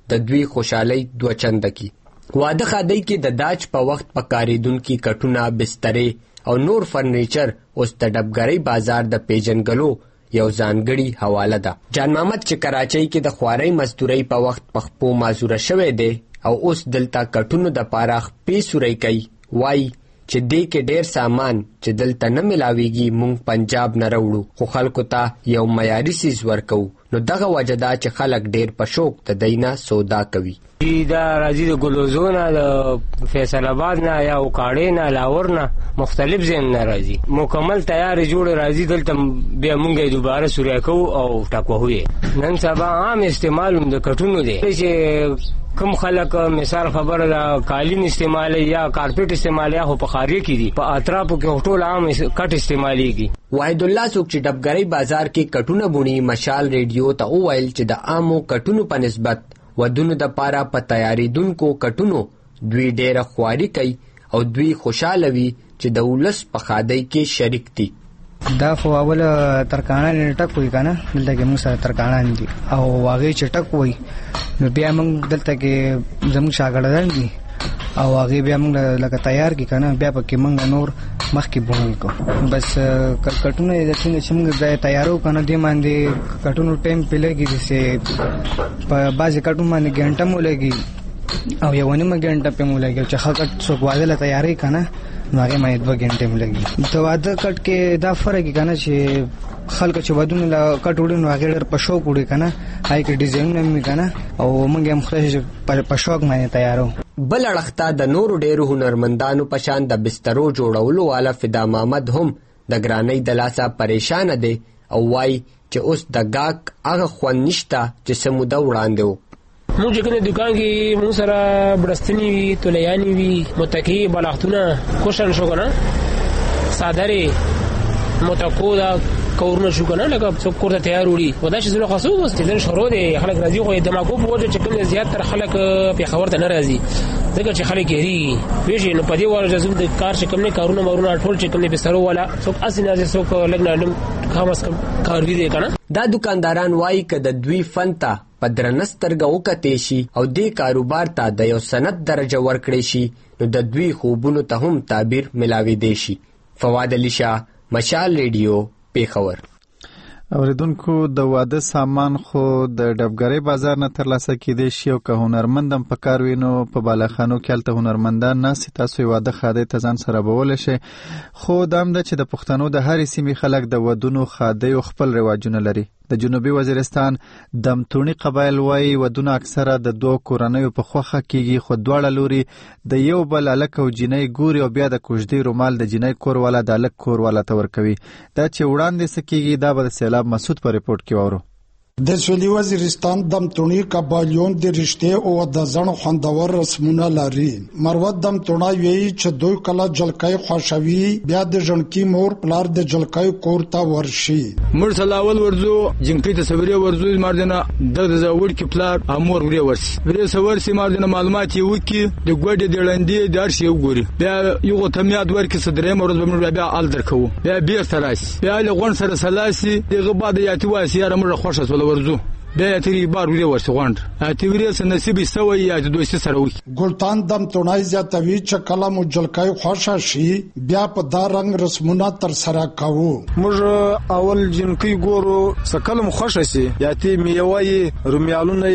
د دوی خوشحالي 2 چنده کی. واده خادی کې د داج په وخت پکاریدونکي کټونه، بسترې او نور فرنیچر اوس د ډبګرۍ بازار د پیژنګلو یو ځانګړي حواله ده. جان محمد چې کراچۍ کې د خوارۍ مزدورۍ په وخت پخپو معذوره شوی دی او اوس دلته کټونو د پاره خپې سورۍ کوي، وایي چې دې کې ډېر سامان چې دلته نه ملاویږي مونږ پنجاب نه راوړو، خو خلکو ته یو معیاري څیز ورکوو. نو دغه وجه ده چې خلک ډېر په شوق د دی نه سودا کوي. دا راځي د ګلوزو نه، د فیصل آباد نه یا اوکاړې نه، لاور نه، مختلف ځایونو نه راځي. مکمل تیارې جوړې راځي دلته، بیا مونږ یې دوباره سوریا کوو او ټاکوهو یې. نن سبا عام استعمال د کټونو دی چې کوم خلک مثال خبره ده قالین استعمالي یا کارپیټ استعمالي، خو په خارجه کې دي، په اطرافو کې ټول عام کټ استعماليږي. واحد الله څوک چې ډبګرۍ بازار کې کټونه بونی مشال ریډیو ته وویل چې د عامو کټونو په نسبت ودونو د پاره په تیاریدونکو کټونو دوی ډېره خواري کوي او دوی خوشاله وي چې د ولس په خادۍ کې شریک دي. دا خو اول ترکاڼان ټک وي کنه، دلته کې موږ سره ترکاڼان دي او هغه چې ټک وي نو بیا موږ دلته کې زموږ شاګردان دي او هغه بیا موږ لکه تیار کی کنه، بیا پکې موږ نور مخکې بونل کو. بس کټونه د څنګه چې موږ تیارو کنه دې باندې کټونو ټایم پیلېږي، چې په بعضې کټونو باندې ګنټه مو لګي او یو نیمه ګنټه په مو لګي چې خلک څوک واده له تیاری کنه نو هغه باندې 2 غنټې مو لګي. د واده کټ کې دا فرق کنه چې خلک چې ودونه له کټ وړي نو هغه ډېر په شوق وړي کنه، هاي کې ډیزاینونه مې کنه او موږ هم خلاص په شوق باندې تیارو. بل اړخته د نورو ډېرو هنرمندانو په شان د بسترو جوړولو والا فدا محمد هم د ګرانۍ د لاسه پریشانه دی او وایي چې اوس د ګاک هغه خوند نشته چې څه موده وړاندې و. مونږ چې کوم دکان کې مونږ سره بړستنې وي، تولیانې وي، متکې بلاختونه کوشن شو کنه، صادرې متکو دا کورونه شو کنه، لکه څوک کور ته تیار وړي ودا چې زړه خاصو بس دل شروع دی. خلک راځي خو دماغو په وجه چې کوم زیات تر خلک په خبر ته نه راځي ځکه چې خلک یې ویشي. نو په دې وجه زموږ د کار چې کوم نه کارونه مورونه ټول چې کوم نه بسرو والا څوک اسنه څوک لګنالم خامس کار وی کنه. دا دکانداران وایي که د دوی فن ته په درنه سترګه وکتې شي او دې کاروبار ته د یو سند درجه ورکړی شي نو د دوی خوبونو ته هم تعبیر ملاویدی شي. فواد علی شاه، مشال ریډیو، پیښور. اوریدونکو د واده سامان خو د ډبګرۍ بازار نه ترلاسه کیدی شي او که هنرمندم په کار وینو په بالاخانو کې هلته هنرمندان ناسي، تاسو یې واده خادۍ ته ځان سره بولی شئ. خو دا هم ده چې د پښتنو د هرې سیمې خلک د ودونو خادیو خپل رواجونه لري. د جنوبي وزیرستان دمتونی قبایل وایي ودونه اکثره د 2 کورنیو په خوښه کیږي، خو دواړه لوري د یو بل هلک او جینۍ ګوري او بیا د کوژدې رومال د جینۍ کور والا د هلک کور والا ته ورکوي. دا چې وړاندې څه کیږي دا به د سیلاب مسعود په ریپورټ کې واورو. د سویلي وزیرستان دمتونی قبایلیون د رښتې او د ځڼ خوندور رسمونه لري. مروت دمتونه وایي چې دوی کله جلکۍ خوښوي بیا د ژڼکي مور پلار د جلکۍ کور ته ورشي. موږ سلاول ورځو جنکۍ ته سویرې ورځو ماردنه د وړکي پلار امور ورې ورسي ورې سورسي ماردنه معلومات یې وکي د ګوډې د لندې د هر شي وګوري بیا یو تمیات ورکي صدرې مرز به موږ بیا ال درکو بیا بیرته راشي بیا له غون سره سلاسي دغه بعد یاتي واسي یاره موږ خوښه ورزو بیا تیری بار ویری ورسې غونډ اته ویری سره نصیب سوی یا د دوی سره وي. ګلتان دم تونای زیاتوي چې کله مو جلکای خوښه شي بیا په دا رنگ رسمونه تر سره کوو. موږ اول جنکی ګورو سکل مو خوښه شي یاتي میوي رومیالونه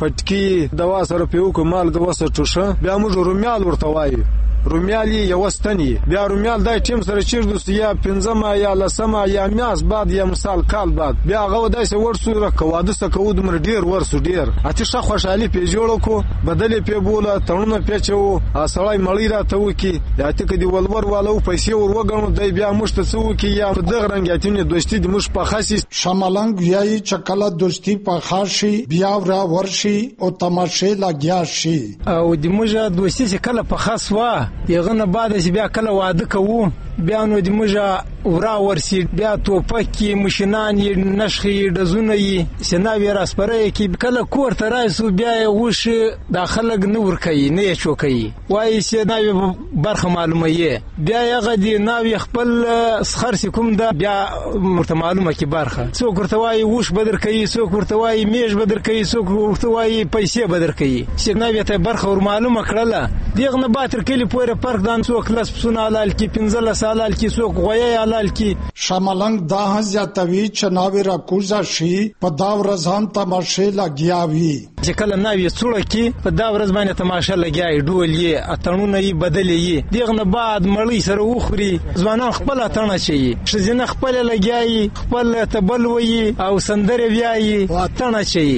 پټکی دوا سره پیو کومال غوسه ټوشه بیا موږ رومیال ورته وایي. رومیالی یو ستنی بیا رومیال دای ټیم سره چیرډوس یا پنځمه یا لسمه یا میاس بعد یا مثال کال بعد بیا غو داسې ورسو رکواده سکو د مر ډیر ورسو ډیر اته ښه خوشحالي په جوړو کو بدلې په بوله تړونه پیچو اصلای مړی را ته وکی یا ته کدی ولور والو پیسې ور وګڼو دای بیا مشت سو کی یا دغه رنګاتینه دوستی د مش په خاصی شمالنګ یای چکله دوستی په خاصی بیا ورا ورشي او تماشه لاګیا شي او د موږ دوستی کله په خاص وا یغه نه بعد چې بیا کله واده کوو بیا نو د موږ ورا ورسي بیا توپکي مشنان نشخي دزونه سناوي راسپره کی کله کور ته راسو بیا وش داخلك نور کوي نه چوکي وای سناوي برخه معلومه یې بیا هغه دی ناوي خپل سخر کوم دا بیا مرته معلومه کی برخه څوک ورته وای وش بدر کوي څوک ورته وای میش بدر کوي څوک ورته وای پیسې بدر کوي سناوي ته برخه ور معلومه کړله دیغه نه باتر کلی پوره پرک دان څوک لاس پسونه حلال کی 15 سالال کی څوک غوي حلال کی شاملنګ دا زیاتوي چې ناوي را کوزا شي په دا ورځان تماشه لګیاوي چې کله ناوي څوړه کی په دا ورځ باندې تماشه لګیاي ډول یې اتڼونه یې بدلې دیغه نه بعد مړی سره وخوري ځوانان خپل اتڼه شي شزینه خپل لګیاي خپل تبلوي او سندره ویاي اتڼه شي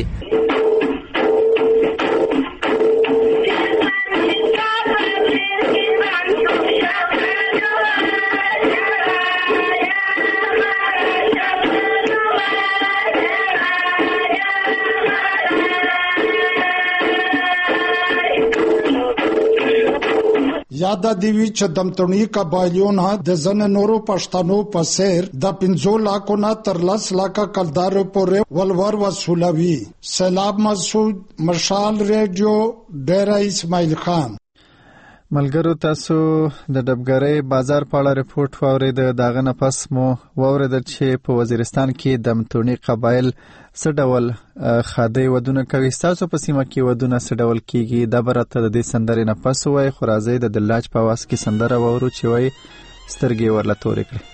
یاد دیوی چې دمتونی قبایلیون د زن نورو پښتنو په سیر د 15 लाखों نه تر 10 लाख کلدار پورې ولور وسولوي. سیلاب مسعود، مشال ریډیو، ډیره اسماعیل خان. ملګرو تاسو د ډبګرۍ بازار په اړه ریپورت واورید. داغه نه پس مو واورید چې په وزیرستان کې د متونی قبایل څه ډول خادي ودونه کوي. تاسو په سیمه کې ودونه څه ډول کیږي دا برته د دې سندرې نه پس وای خو راځي د دلاج په واس کې سندره وورو چې وای سترګې ورله تورې کړي.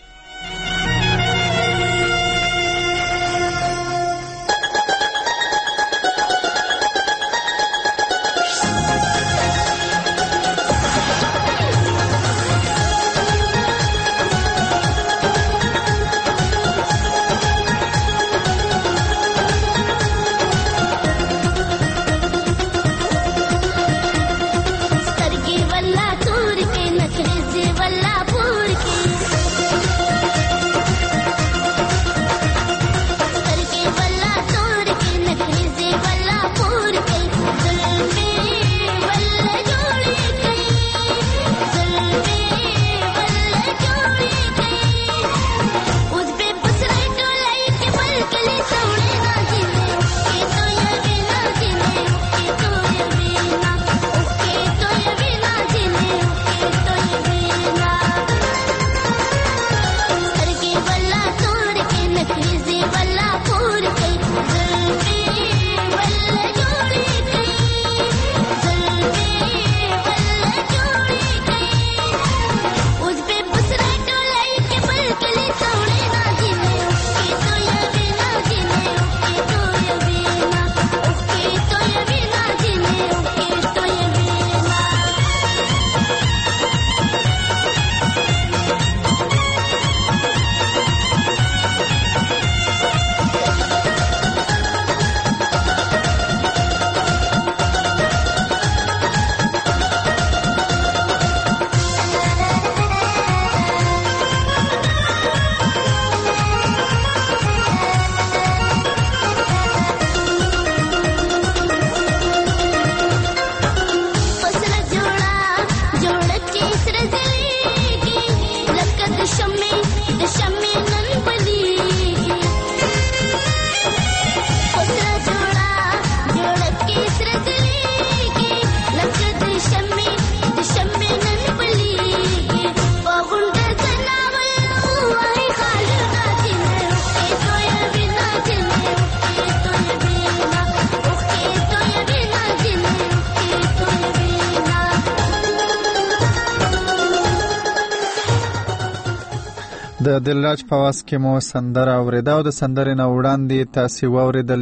د دلراج په واس کې مو سندره اوریدا او د سندرې نه وړاندې تاسو واوریدل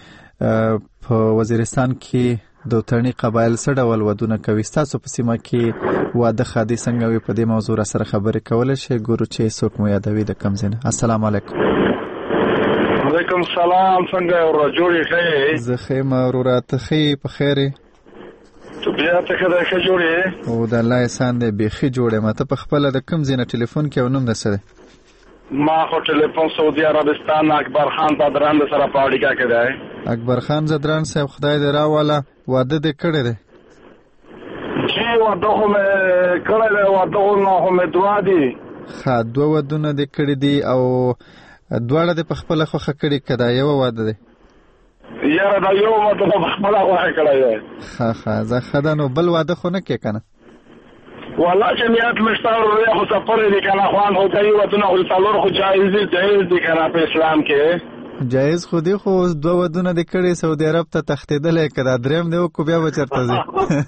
چې په وزیرستان کې د ترنی قبایل څه ډول ودونه کوي. تاسو په سیمه کې واده خادي څنګه وي په دې موضوع سره خبرې کولای شئ. ګورو چې څوک مو یادوي د کم زنه. السلام علیکم. وعلیکم السلام. څنګه ورو جوړې ښه؟ زه ښه مرورات ښه په خیر. ته بیا ته ښه جوړې؟ او د الله احسان دې بيخي جوړې. ماته په خپل د کم زنه ټلیفون کې ونوم دسه ما خو ټلیفون سعودي عربستان اکبر خان زدران سره په اړیکه کې دی. اکبر خان زدران صاحب خدای دې راواله واده دې کړی دی؟ چې واده خو مې کړی دی، واده خو نه خو مې دعا دي ها 2 ودونه د کړي دي او دواړه د خپل خوخه کړي کدا یو واده دی یاره دا یو واده په خپل خوخه کړی دی ها زه خدانو بل واده خو نه کې کنه والله چې نیت مشتاور وي خو سفر دي کنه خوان هو کوي ودونه خو څلور خو جایز دي کنه په اسلام کې جایز خو دی خو 2 ودونه د کړي سعودي عرب ته تختیدل کړه دریم دی کو بیا بچرته زی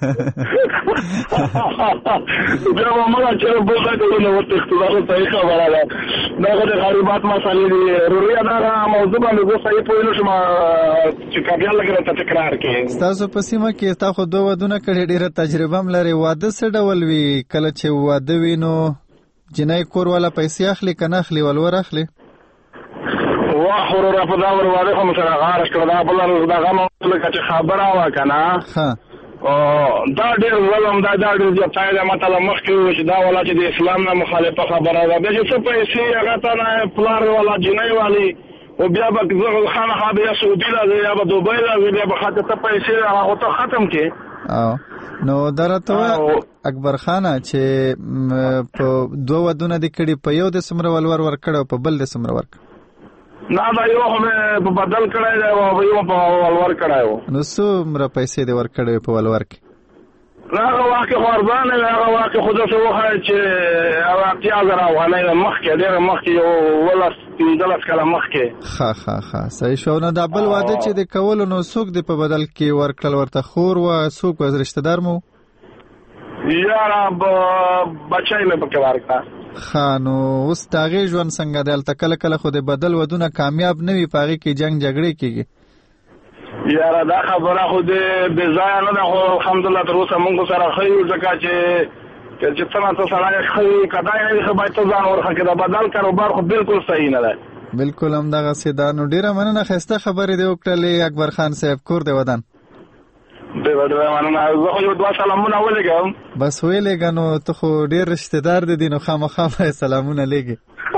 بیا موږ چې په دغه نو تختیدل ته خبره ده دغه د غریبات مسالې دي روریا دا موضوع باندې زه صحیح پوه نشم چې کابل لګره ته تکرار کې تاسو په سیمه کې تاسو 2 ودونه کړي ډیره تجربه هم لري واده څه ډول وی کله چې واده وینو جنای کور والا پیسې اخلي کنه اخلي ولور اخلي واخر را په دا ور واده کوم سره غارش کړه دا بل دا غم لکه چې خبره وا کنه ها دا ډېر ظلم دا ډېر ځای دا مطلب مخکې چې دا ولا چې د اسلام نه مخالفه خبره ده به چې څه پیسې هغه ته نه پلار ولا جنۍ والی او بیا به خانه خابه یا سعودي لا یا به دوبۍ لا بیا به خاطر ته پیسې هغه ته ختم کې نو درته اکبر خان چې په 2 ودونه د کړي په یو د سمره ولور ورکړو په بل د سمره ورکړو نه دا یو هم په بدل کړای دی او یو په ولور کړای و نو څومره پیسې دی ورکړې په ولور کې هغه واقع خربانه هغه واقع خود څه وخه چې هغه پیاز راوړل مخکې ډېر مخکې یو ولا 15 کاله مخکې ها صحیح شو نه دا بل واده چې د کولو نو څوک دی په بدل کې ورکړل ورته خور و څوک و رشتہ دار مو یاره بچای مې پکې ورکړه خانو اوس تاغي ژوند څنګه دلته کله خو د بدل ودونه کامیاب نه وي پاغي کې جنگ جګړې کیږي یاره دا خبره خو دې بځای نه ده خو الحمدلله تر اوسه موږ سره خیر ځکه چې څنګه سره خیر کدای نه خو باید ځان ورخه کې دا بدل کاروبار خو بالکل صحیح نه ده بالکل هم دغه سیدانو ډیره مننه خسته خبرې دی وکړلې اکبر خان صاحب کور دی ودان دی مننه زه خو یو 2 سلامونه ولګم بس ویلګا نو ته خو ډیر رشتہ دار دي نو خامخا سلامونه لګي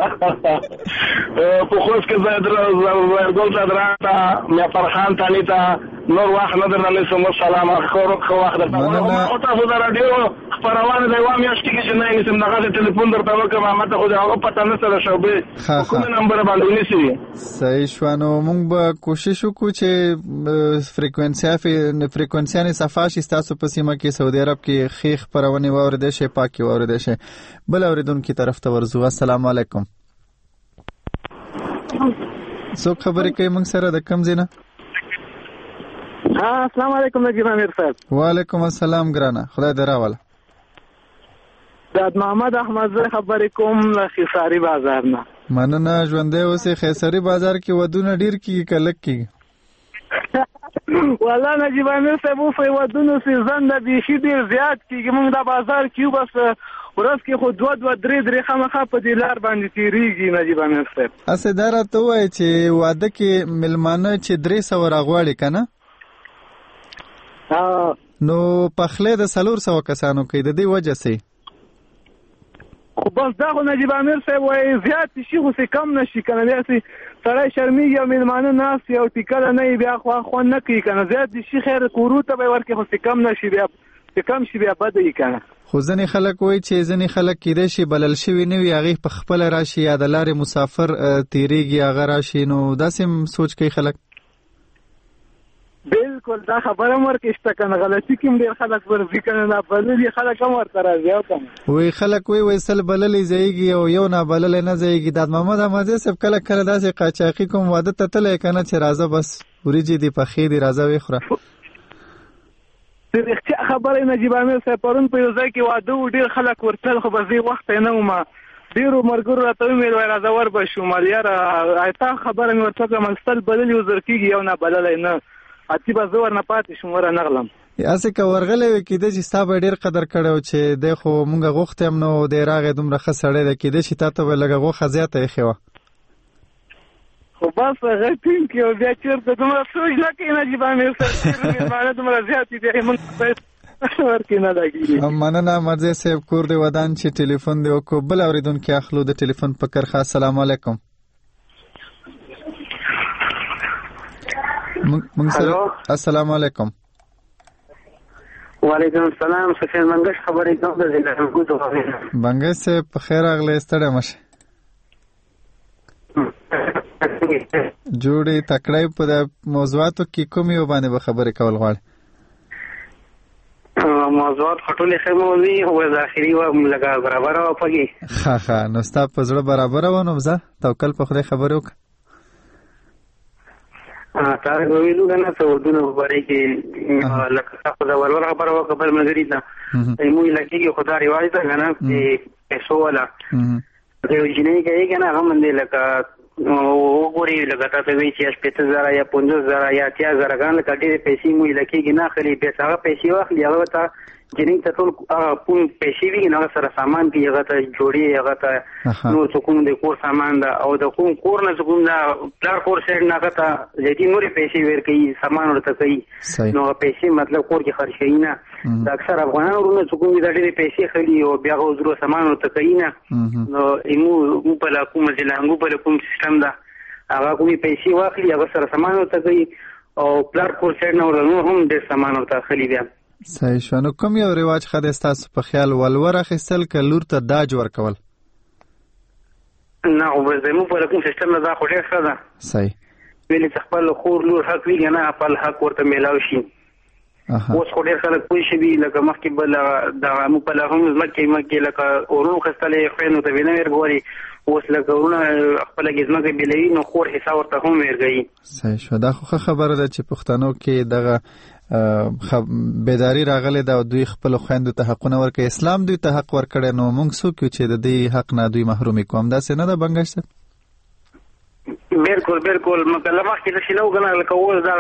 په خوښ کې زه ګل صدراته مې فرحان تانی ته نور واخ نه درنه سم سلام خو واخ درته او تاسو دا رادیو خبرونه دی وامه شته چې نه نسم دغه ټلیفون درته وکم ما ته خو هغه پته نه سره شو به کوم نمبر باندې ونیسي صحیح شوانو موږ به کوشش وکړو چې فریکوئنسي صفاشي تاسو په سیمه کې سعودي عرب کې خیخ پرونه واورده شي پاکي واورده شي بل اوریدونکو طرف ته ورزو السلام علیکم څوک خبرې کوي موږ سره د کم زینه السلام علیکم نجیب امیر صاحب وعلیکم السلام ګرانه خدای دې راوله د محمد احمد زه خبرې کوم له خیساری بازار نه مننه ژوندې اوسې خیساری بازار کې ودونه ډیر کیږي کلک کیږي والله نجیب امیر صاحب په ودونو سیزن د بیخي ډیر زیات کیږي موږ د بازار کې بس ورځ کې خو 2-3 خامخا په دې لار باندې تیریږي نجیب امیر صاحب اسه درته وای چې واده کې ملمانه چې 300 راغواړي کنه نو پخله د 300 کسانو کې د دې وجه سي خو بس دا خو نجیب امیر صاحب وای زیات شي خو څه کم نشي کنه بیا سي سړی شرمېږي او ملمانه ناس یو ټیکله نه بیا خو نه کوي کنه زیات شي خیر کورو ته به ورکه خو څه کم نشي بیا کم شي بیا بده یې کنه خو ځنې خلک وایي چې ځنې خلک کېدای شي بلل شوي نه وي هغې په خپله راشي یا د لارې مسافر تیریږي هغه راشي نو داسې سوچ کوي خلک بالکل دا خبره ورکه شته کنه غلطي کوم ډیر خلک ورځي کنه نه بللي خلک هم ورته راځي او کنه وای خلک وای سل بللي ځایږي او یو نه بلل نه ځایږي د محمد احمد صاحب کله داسې قاچاقي کوم واده ته تللی کنه چې راځه بس وریجې دي پخې دي راځه وخوره رښتیا خبره نجیب امیر صاحب پرون په یو ځای کې واده ډیر خلک ورتل خو به وخت نه ومه ډیرو مرګرو راته ویل وای راځه ور به شو مالیاره ایته خبره مې ورته کوم مستل بللي وزر کېږي یو نه بللی نه اتی به زور نه پاتې شم ور نغلم اسه که ورغلې کېده چې ستا به ډیر قدر کړو چې د خو مونږه غوښتم نو د راغې دومره ښه سړی ده کېده چې تا ته به لږه غوښه زیاته یې خو خو بس هغه ټیم کې بیا چېرته دومره سوچ نه کوي نجیب امیر صاحب مېلمانه دومره زیاتې دي موږ ورکې نه لګېږي مننه مرزي صاحب کور دی ودان چې ټلیفون دی وکړو بل اورېدونکي اخلو د ټلیفون په کرښه السلام علیکم السلام علیکم وعلیکم السلام سفیر منګش خبرې کوم د زلګو ته منګش صاحب په خیر راغلی ستړی مشه جوړې تکړه په د موضوعاتو کې کومې وبانه به خبرې کول غواړي موضوعات خټولې خموزي هو ظاهري و لګا برابر او پګي ها نو ستا په زړه برابر و نو زه توکل په خدای خبرې وک تار غوېلو کنه څه ودونه وبري کې لکه تاسو دا ورور خبره وکړه مګری دا ایمو لکه کې خدای روایت ده کنه چې پیسو ولا د جنې کې کنه هغه باندې لکه وګوري لکه تاسو وی چې 8,000 یا 15,000 یا 30,000 غان لکه ډېرې پیسې مو لکه کې نه خلی به هغه پیسې واخلي هغه ته جنې ته ټول پون پیسې وی نه سره سامان کې هغه ته جوړي هغه ته نو څوک د کور سامان دا او د کور نه څوک دا پلار کور سره نه کته لدی نورې پیسې ورکړي سامان ورته کوي نو پیسې مطلب کور کې خرج کوي نه د اکثر افغانانو ورونه څوک د ډېرې پیسې خلی او بیا غوځرو سامان ورته کوي نه نو ایمو په لا کوم ځلانګو په کوم سیستم دا هغه کومي پیسې واخلي هغه سره سامان ورته کوي او پلار کور سره نه ورنو هم د سامان ورته خلی بیا صحیح شو. نو کوم یو رواج خدای ستاسو په خیال ولور اخیستل ک لور ته داج ورکول نه او زمو په کوم سیستم دا خو ډیر ښه ده صحیح ویل چې خپل خور لور حق وی نه خپل حق ورته میلاو شي اوس خو ډیر خلک پوه شي لکه مخکې بل دا مو په لهم مکه لکه اورو خستلې خینو ته وینې ورغوري اوس لکه ورونه خپل گزمه بلوي نو خور حساب ورته هم ورغی صحیح شو. دا خو خبره ده چې پښتنو کې دغه بیداری راغله دا دوی خپل خويندو ته حقونه ورکړي اسلام دوی ته حق ورکړي نو موږ څوک چې د دې حق نه دوی محرومي کوم دا څه نه ده بنګش څه بالکل مکلمه کې د شنو غنا لکه دا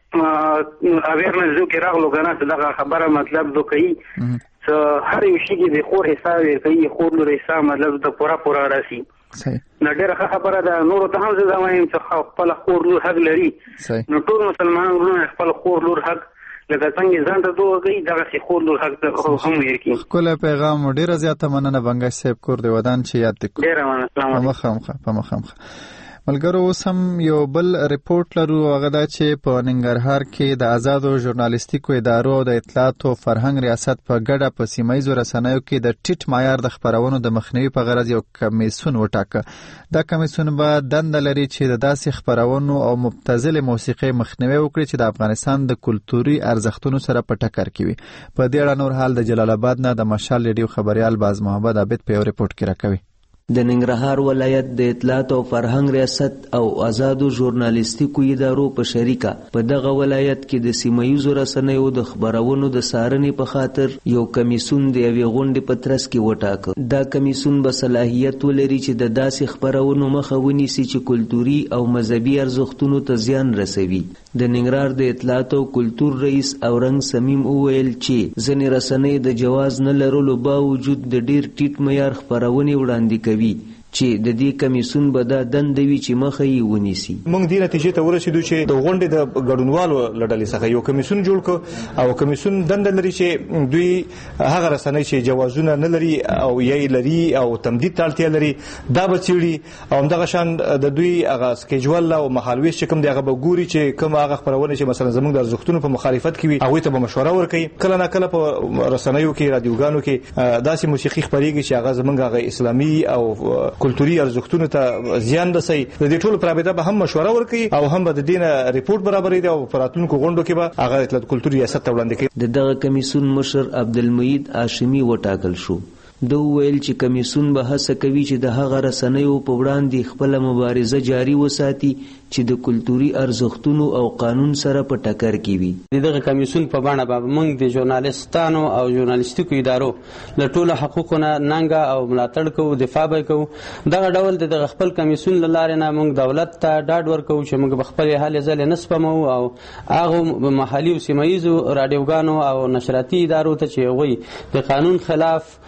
اویرنس جو کې راغلو غنا دا خبره مطلب دوی څه هر یو شي کې د خور حساب کوي خور لري حساب مطلب د پورا راسي صحیح نو ډېر ښه خبره ده نور ته هم زه وایم چې خپل خور لور حق لري نو ټول مسلمانانو خپل خور لور حق لکه څنګه ځان ته دوه کوي دغه خور لور حق هم ورکی خپل پیغام ډېر زیاته مننه بنګش صاحب کور دی ودان چې یاد تک ډېر مننه په مخامخ ملګرو اوس هم یو بل ریپورت لرو هغه دا چې په ننګرهار کې د آزادو ژورنالیستیکو ادارو د اطلاعات او فرهنګ ریاست په ګډه په سیمایي رسنیو کې د ټیټ معیار د خبرونو د مخنیوي په غرض یو کمیسیون وټاکه. دا کمیسیون به دنده لري چې د داسې خبرونو او مبتذل موسیقي مخنیوي وکړي چې د افغانستان د کلتوري ارزښتونو سره په ټکر کې وي. په دې اړه نور حال د جلال آباد نه د مشال ریډیو خبريال باز محمد عابد په یو ریپورت کې راکوي. د ننګرهار ولایت د اطلاعات او فرهنګ ریاست او آزادو ژورنالیستیکو ادارو په شریکه په دغه ولایت کې د سیمایي رسنیو د خبرونو د څارنې په خاطر یو کمیسیون د یوې غونډې په ترڅ کې وټاکه. دا کمیسیون به صلاحیت ولري چې د داسې خبرونو مخه ونیسي چې کلتوري او مذهبي ارزښتونو ته زیان رسوي. د ننګرهار د اطلاعات او کلتور رئیس اورنګ سمیم وویل چې ځینې رسنۍ د جواز نه لرلو باوجود د ډیر ټیټ معیار خبرونه وړاندې کوي چې د دې کمیسیون به دا دنده وي چې مخه یې ونیسي. موږ دې نتیجې ته ورسېدو چې د غونډې د ګډونوالو لړلې څخه یو کمیسیون جوړ کړ او کمیسیون دنده لري چې دوی هغه رسنۍ چې جوازونه نه لري او یې لري او تمدید ته اړتیا لري دا به څېړي او همدغه شان د دوی هغه سکیجول او مهالویش چې کوم دی هغه به ګوري چې کوم هغه خبرونه چې مثلا زموږ د ارزښتونو په مخالفت کې وي هغه ته به مشوره ورکړي. کله نه کله په رسنیو کې رادیوګانو کې داسې موسیقي خبرېږي چې هغه زموږ هغه اسلامي او کلتوري ارزښتونو ته زیان رسي. د دې ټولو پرابطه به هم مشوره ورکړي او هم به د دینه ریپورت برابرې دی او پراتونکو غونډو کې به هغه اطلاعات کلتوري ریاست ته وړاندې کوي. دغه کمیسیون مشر عبدالمجید هاشمي وټاکل شو. د ویل چې کمیسیون به هڅه کوي چې د هغه رسنیو په وړاندې خپل مبارزه جاری وساتي چې د کلتوري ارزښتونو او قانون سره په ټکر کې وي. دغه کمیسیون په باندې به موږ د ژورنالیستانو او ژورنالیستیکو ادارو له ټولو حقوقونو ننګه او ملاتړ کوو دفاع به کوو. دغه ډول د خپل کمیسیون له لارې نه موږ دولت ته ډاډ ورکوو چې موږ خپل حال ځل نه سپمو او هغه محلي او سیمایي رادیوګانو او نشراتي ادارو ته چې وي د قانون خلاف او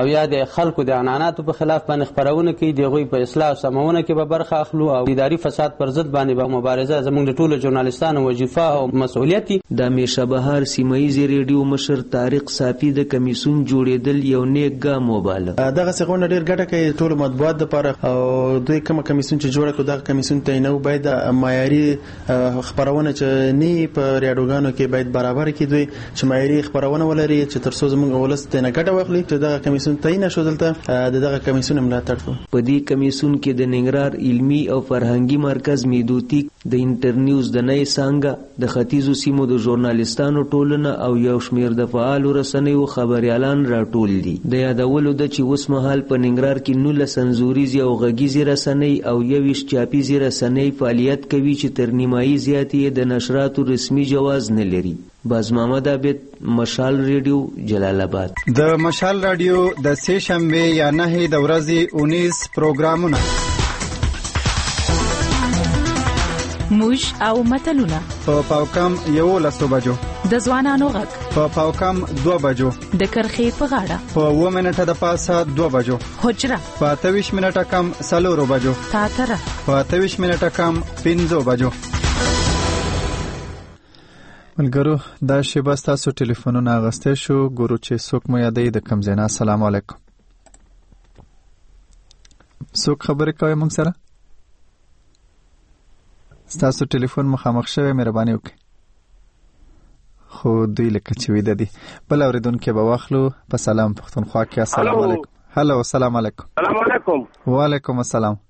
یا د خلکو د عنعناتو په خلاف باندې خپرونه کوي، د هغوی په اصلاح او سمونه کې به برخه اخلو او اداري فساد پر ضد باندې به مبارزه زموږ د ټولو ژورنالیستانو وظیفه او مسؤلیت دي. د همیشه بهار سیمایي ریډیو مشر طارق صافي د کمیسون جوړېدل یو نیک ګام وباله. دغه څنګه ډیر ګټه کوي ټول مطبوعات لپاره او دوی کوم کمیسون چې جوړ کړو دغه کمیسون ته نو باید معیاري خبرونه چې نه په ریاډوګانو کې باید برابر کړي، دوی چې معیاري خبرونه ولري چې تر څو زموږ ولست نه ګټه واخلي. چې دغه کمیسون ته نه شو دلته دغه کمیسون ملاتړ کوي. په دې کمیسون کې د ننګرهار علمي او فرهنګي مرکز میدوتیک، د انټرنیوز د نئی څنګه، د ختیځو سیمو د ژورنالیستانو ټولنه او یو شمیر د فعالو رسنیو خبريالان راټول دي. د یادولو د چې اوس مهال په ننګرهار کې 19 سنزوريزي او غږیزي رسنۍ او 21 چاپیزي رسنۍ فعالیت کوي چې تر نیمایي زیاتې د نشراتو رسمي جواز نه لري. باز محمد عابد، مشال ریډیو، جلال آباد. د مشال رادیو د سه شنبه یا نه د ورځې 19 پروګرامونه موج او متلونه په پاوکم 11 بجو، د ځوانانو غږ په پاوکم 2 بجو، د کرخې په غاړه په 2 منټه د پاسه 2 بجو، حجره په 23 منټه کم 4 بجو، تاتره په 23 منټه کم 5 بجو. ملګرو دا شیبه ستاسو ټلیفونونه اغسته شو، ګورو چې څوک مو یادې د کم زینا. السلام علیکم. څوک خبرې کوي موږ سره؟ ستاسو ټلیفون مخامخ شوی، مهرباني وکړئ. خو دوی لکه چې ویده دي. بل اوریدونکي به واخلو په سلام پښتونخوا کې. السلام علیکم. هلو، السلام علیکم. السلام علیکم. وعلیکم السلام.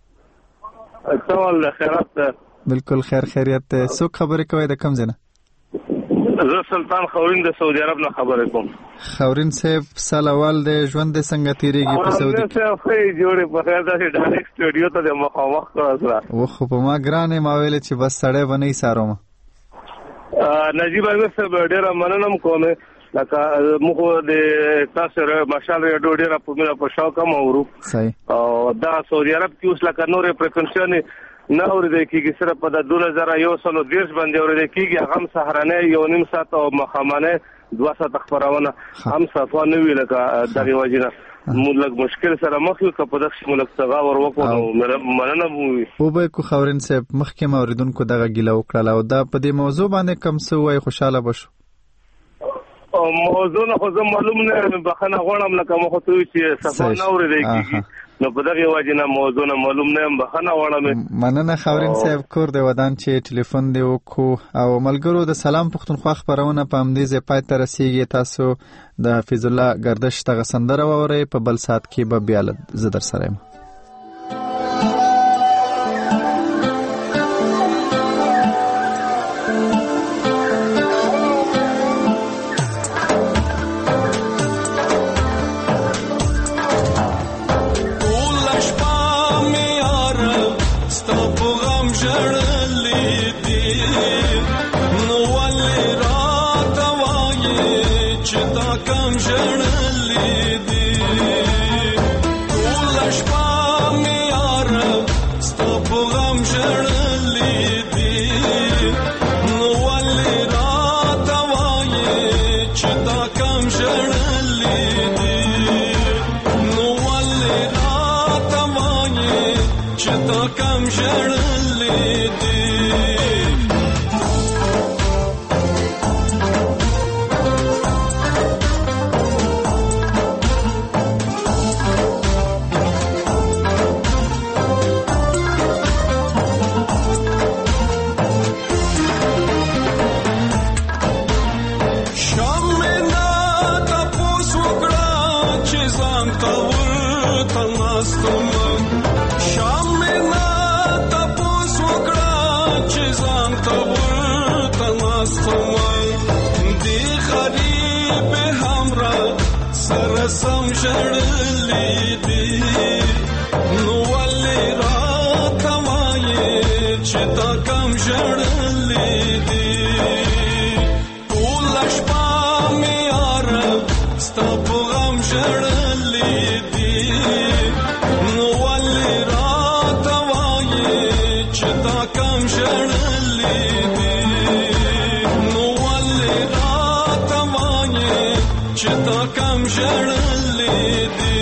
ټول خیرات؟ بالکل خیر خیریت. څوک خبرې کوي د کوم ځای نه؟ زه سلطان خورین د سعودي عرب نه خبرې کوم. خورین صاحب سلام د ژوند څنګه تیریږي په سعودي کې؟ زه خو جوړې په خیر داسې ډایرکټ سټوډیو ته د مخامخ کړو. و خو په ما ګرانې ما ویل چې بس سړی ونی ساروم. نجیب احمد صاحب ډېر مننم کوم، لکه موږ د تاسو ماشال ریډیو ډېر په مینه په شوق هم اورو. صحیح. او دا سعودي عرب کې اوس لکه نورې فریکونسي نه اورېدل کېږي، صرف په 2130 باندې اورېدل کېږي. هغه هم سهارنۍ 1.5 ساعت او مخامنه 2 ساعت خبرونه هم صفه نه وی لکه دغه وجنه مولک مشکل سره مخ یو په دغه مولک څنګه ور وکړو. مننه مو او به کو خورین صاحب مخکې ما اوریدونکو دغه ګیله وکړه او دا په دې موضوع باندې کم څه وای خوشاله بشو. موضوع نه خو زه معلوم نه بخنه غواړم لکه مخ ته چې صفه نه اورېدل کېږي، نو په دغه وجنه موضوع نه معلوم نه بخنه غواړم. مننه خورین صاحب کور دی ودان چې ټلیفون دی وکړو او ملګرو د سلام پښتونخوا خبرونه په همدې ځای پای ته رسیږي. تاسو د حفیظ الله گردش تغه سندره ووري په بل سات کې به بیا زه در سره یم. چې تا کم ژړلې دي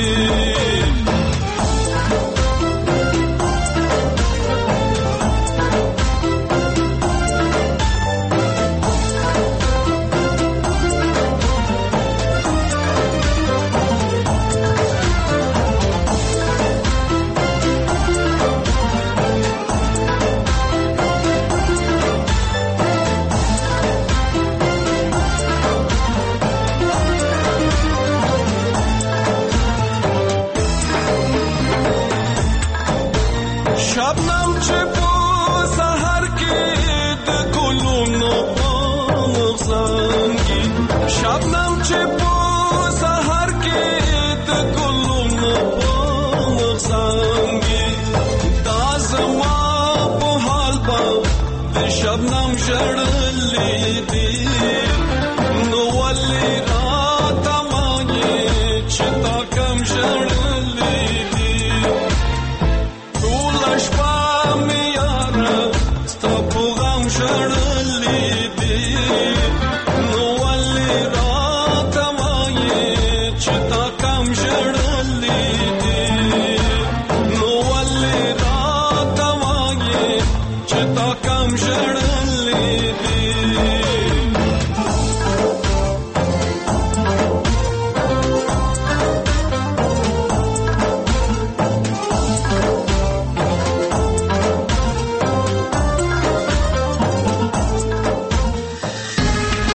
شبنم چې په سحر کې د ګلونو په مغزان کې شبنم چې په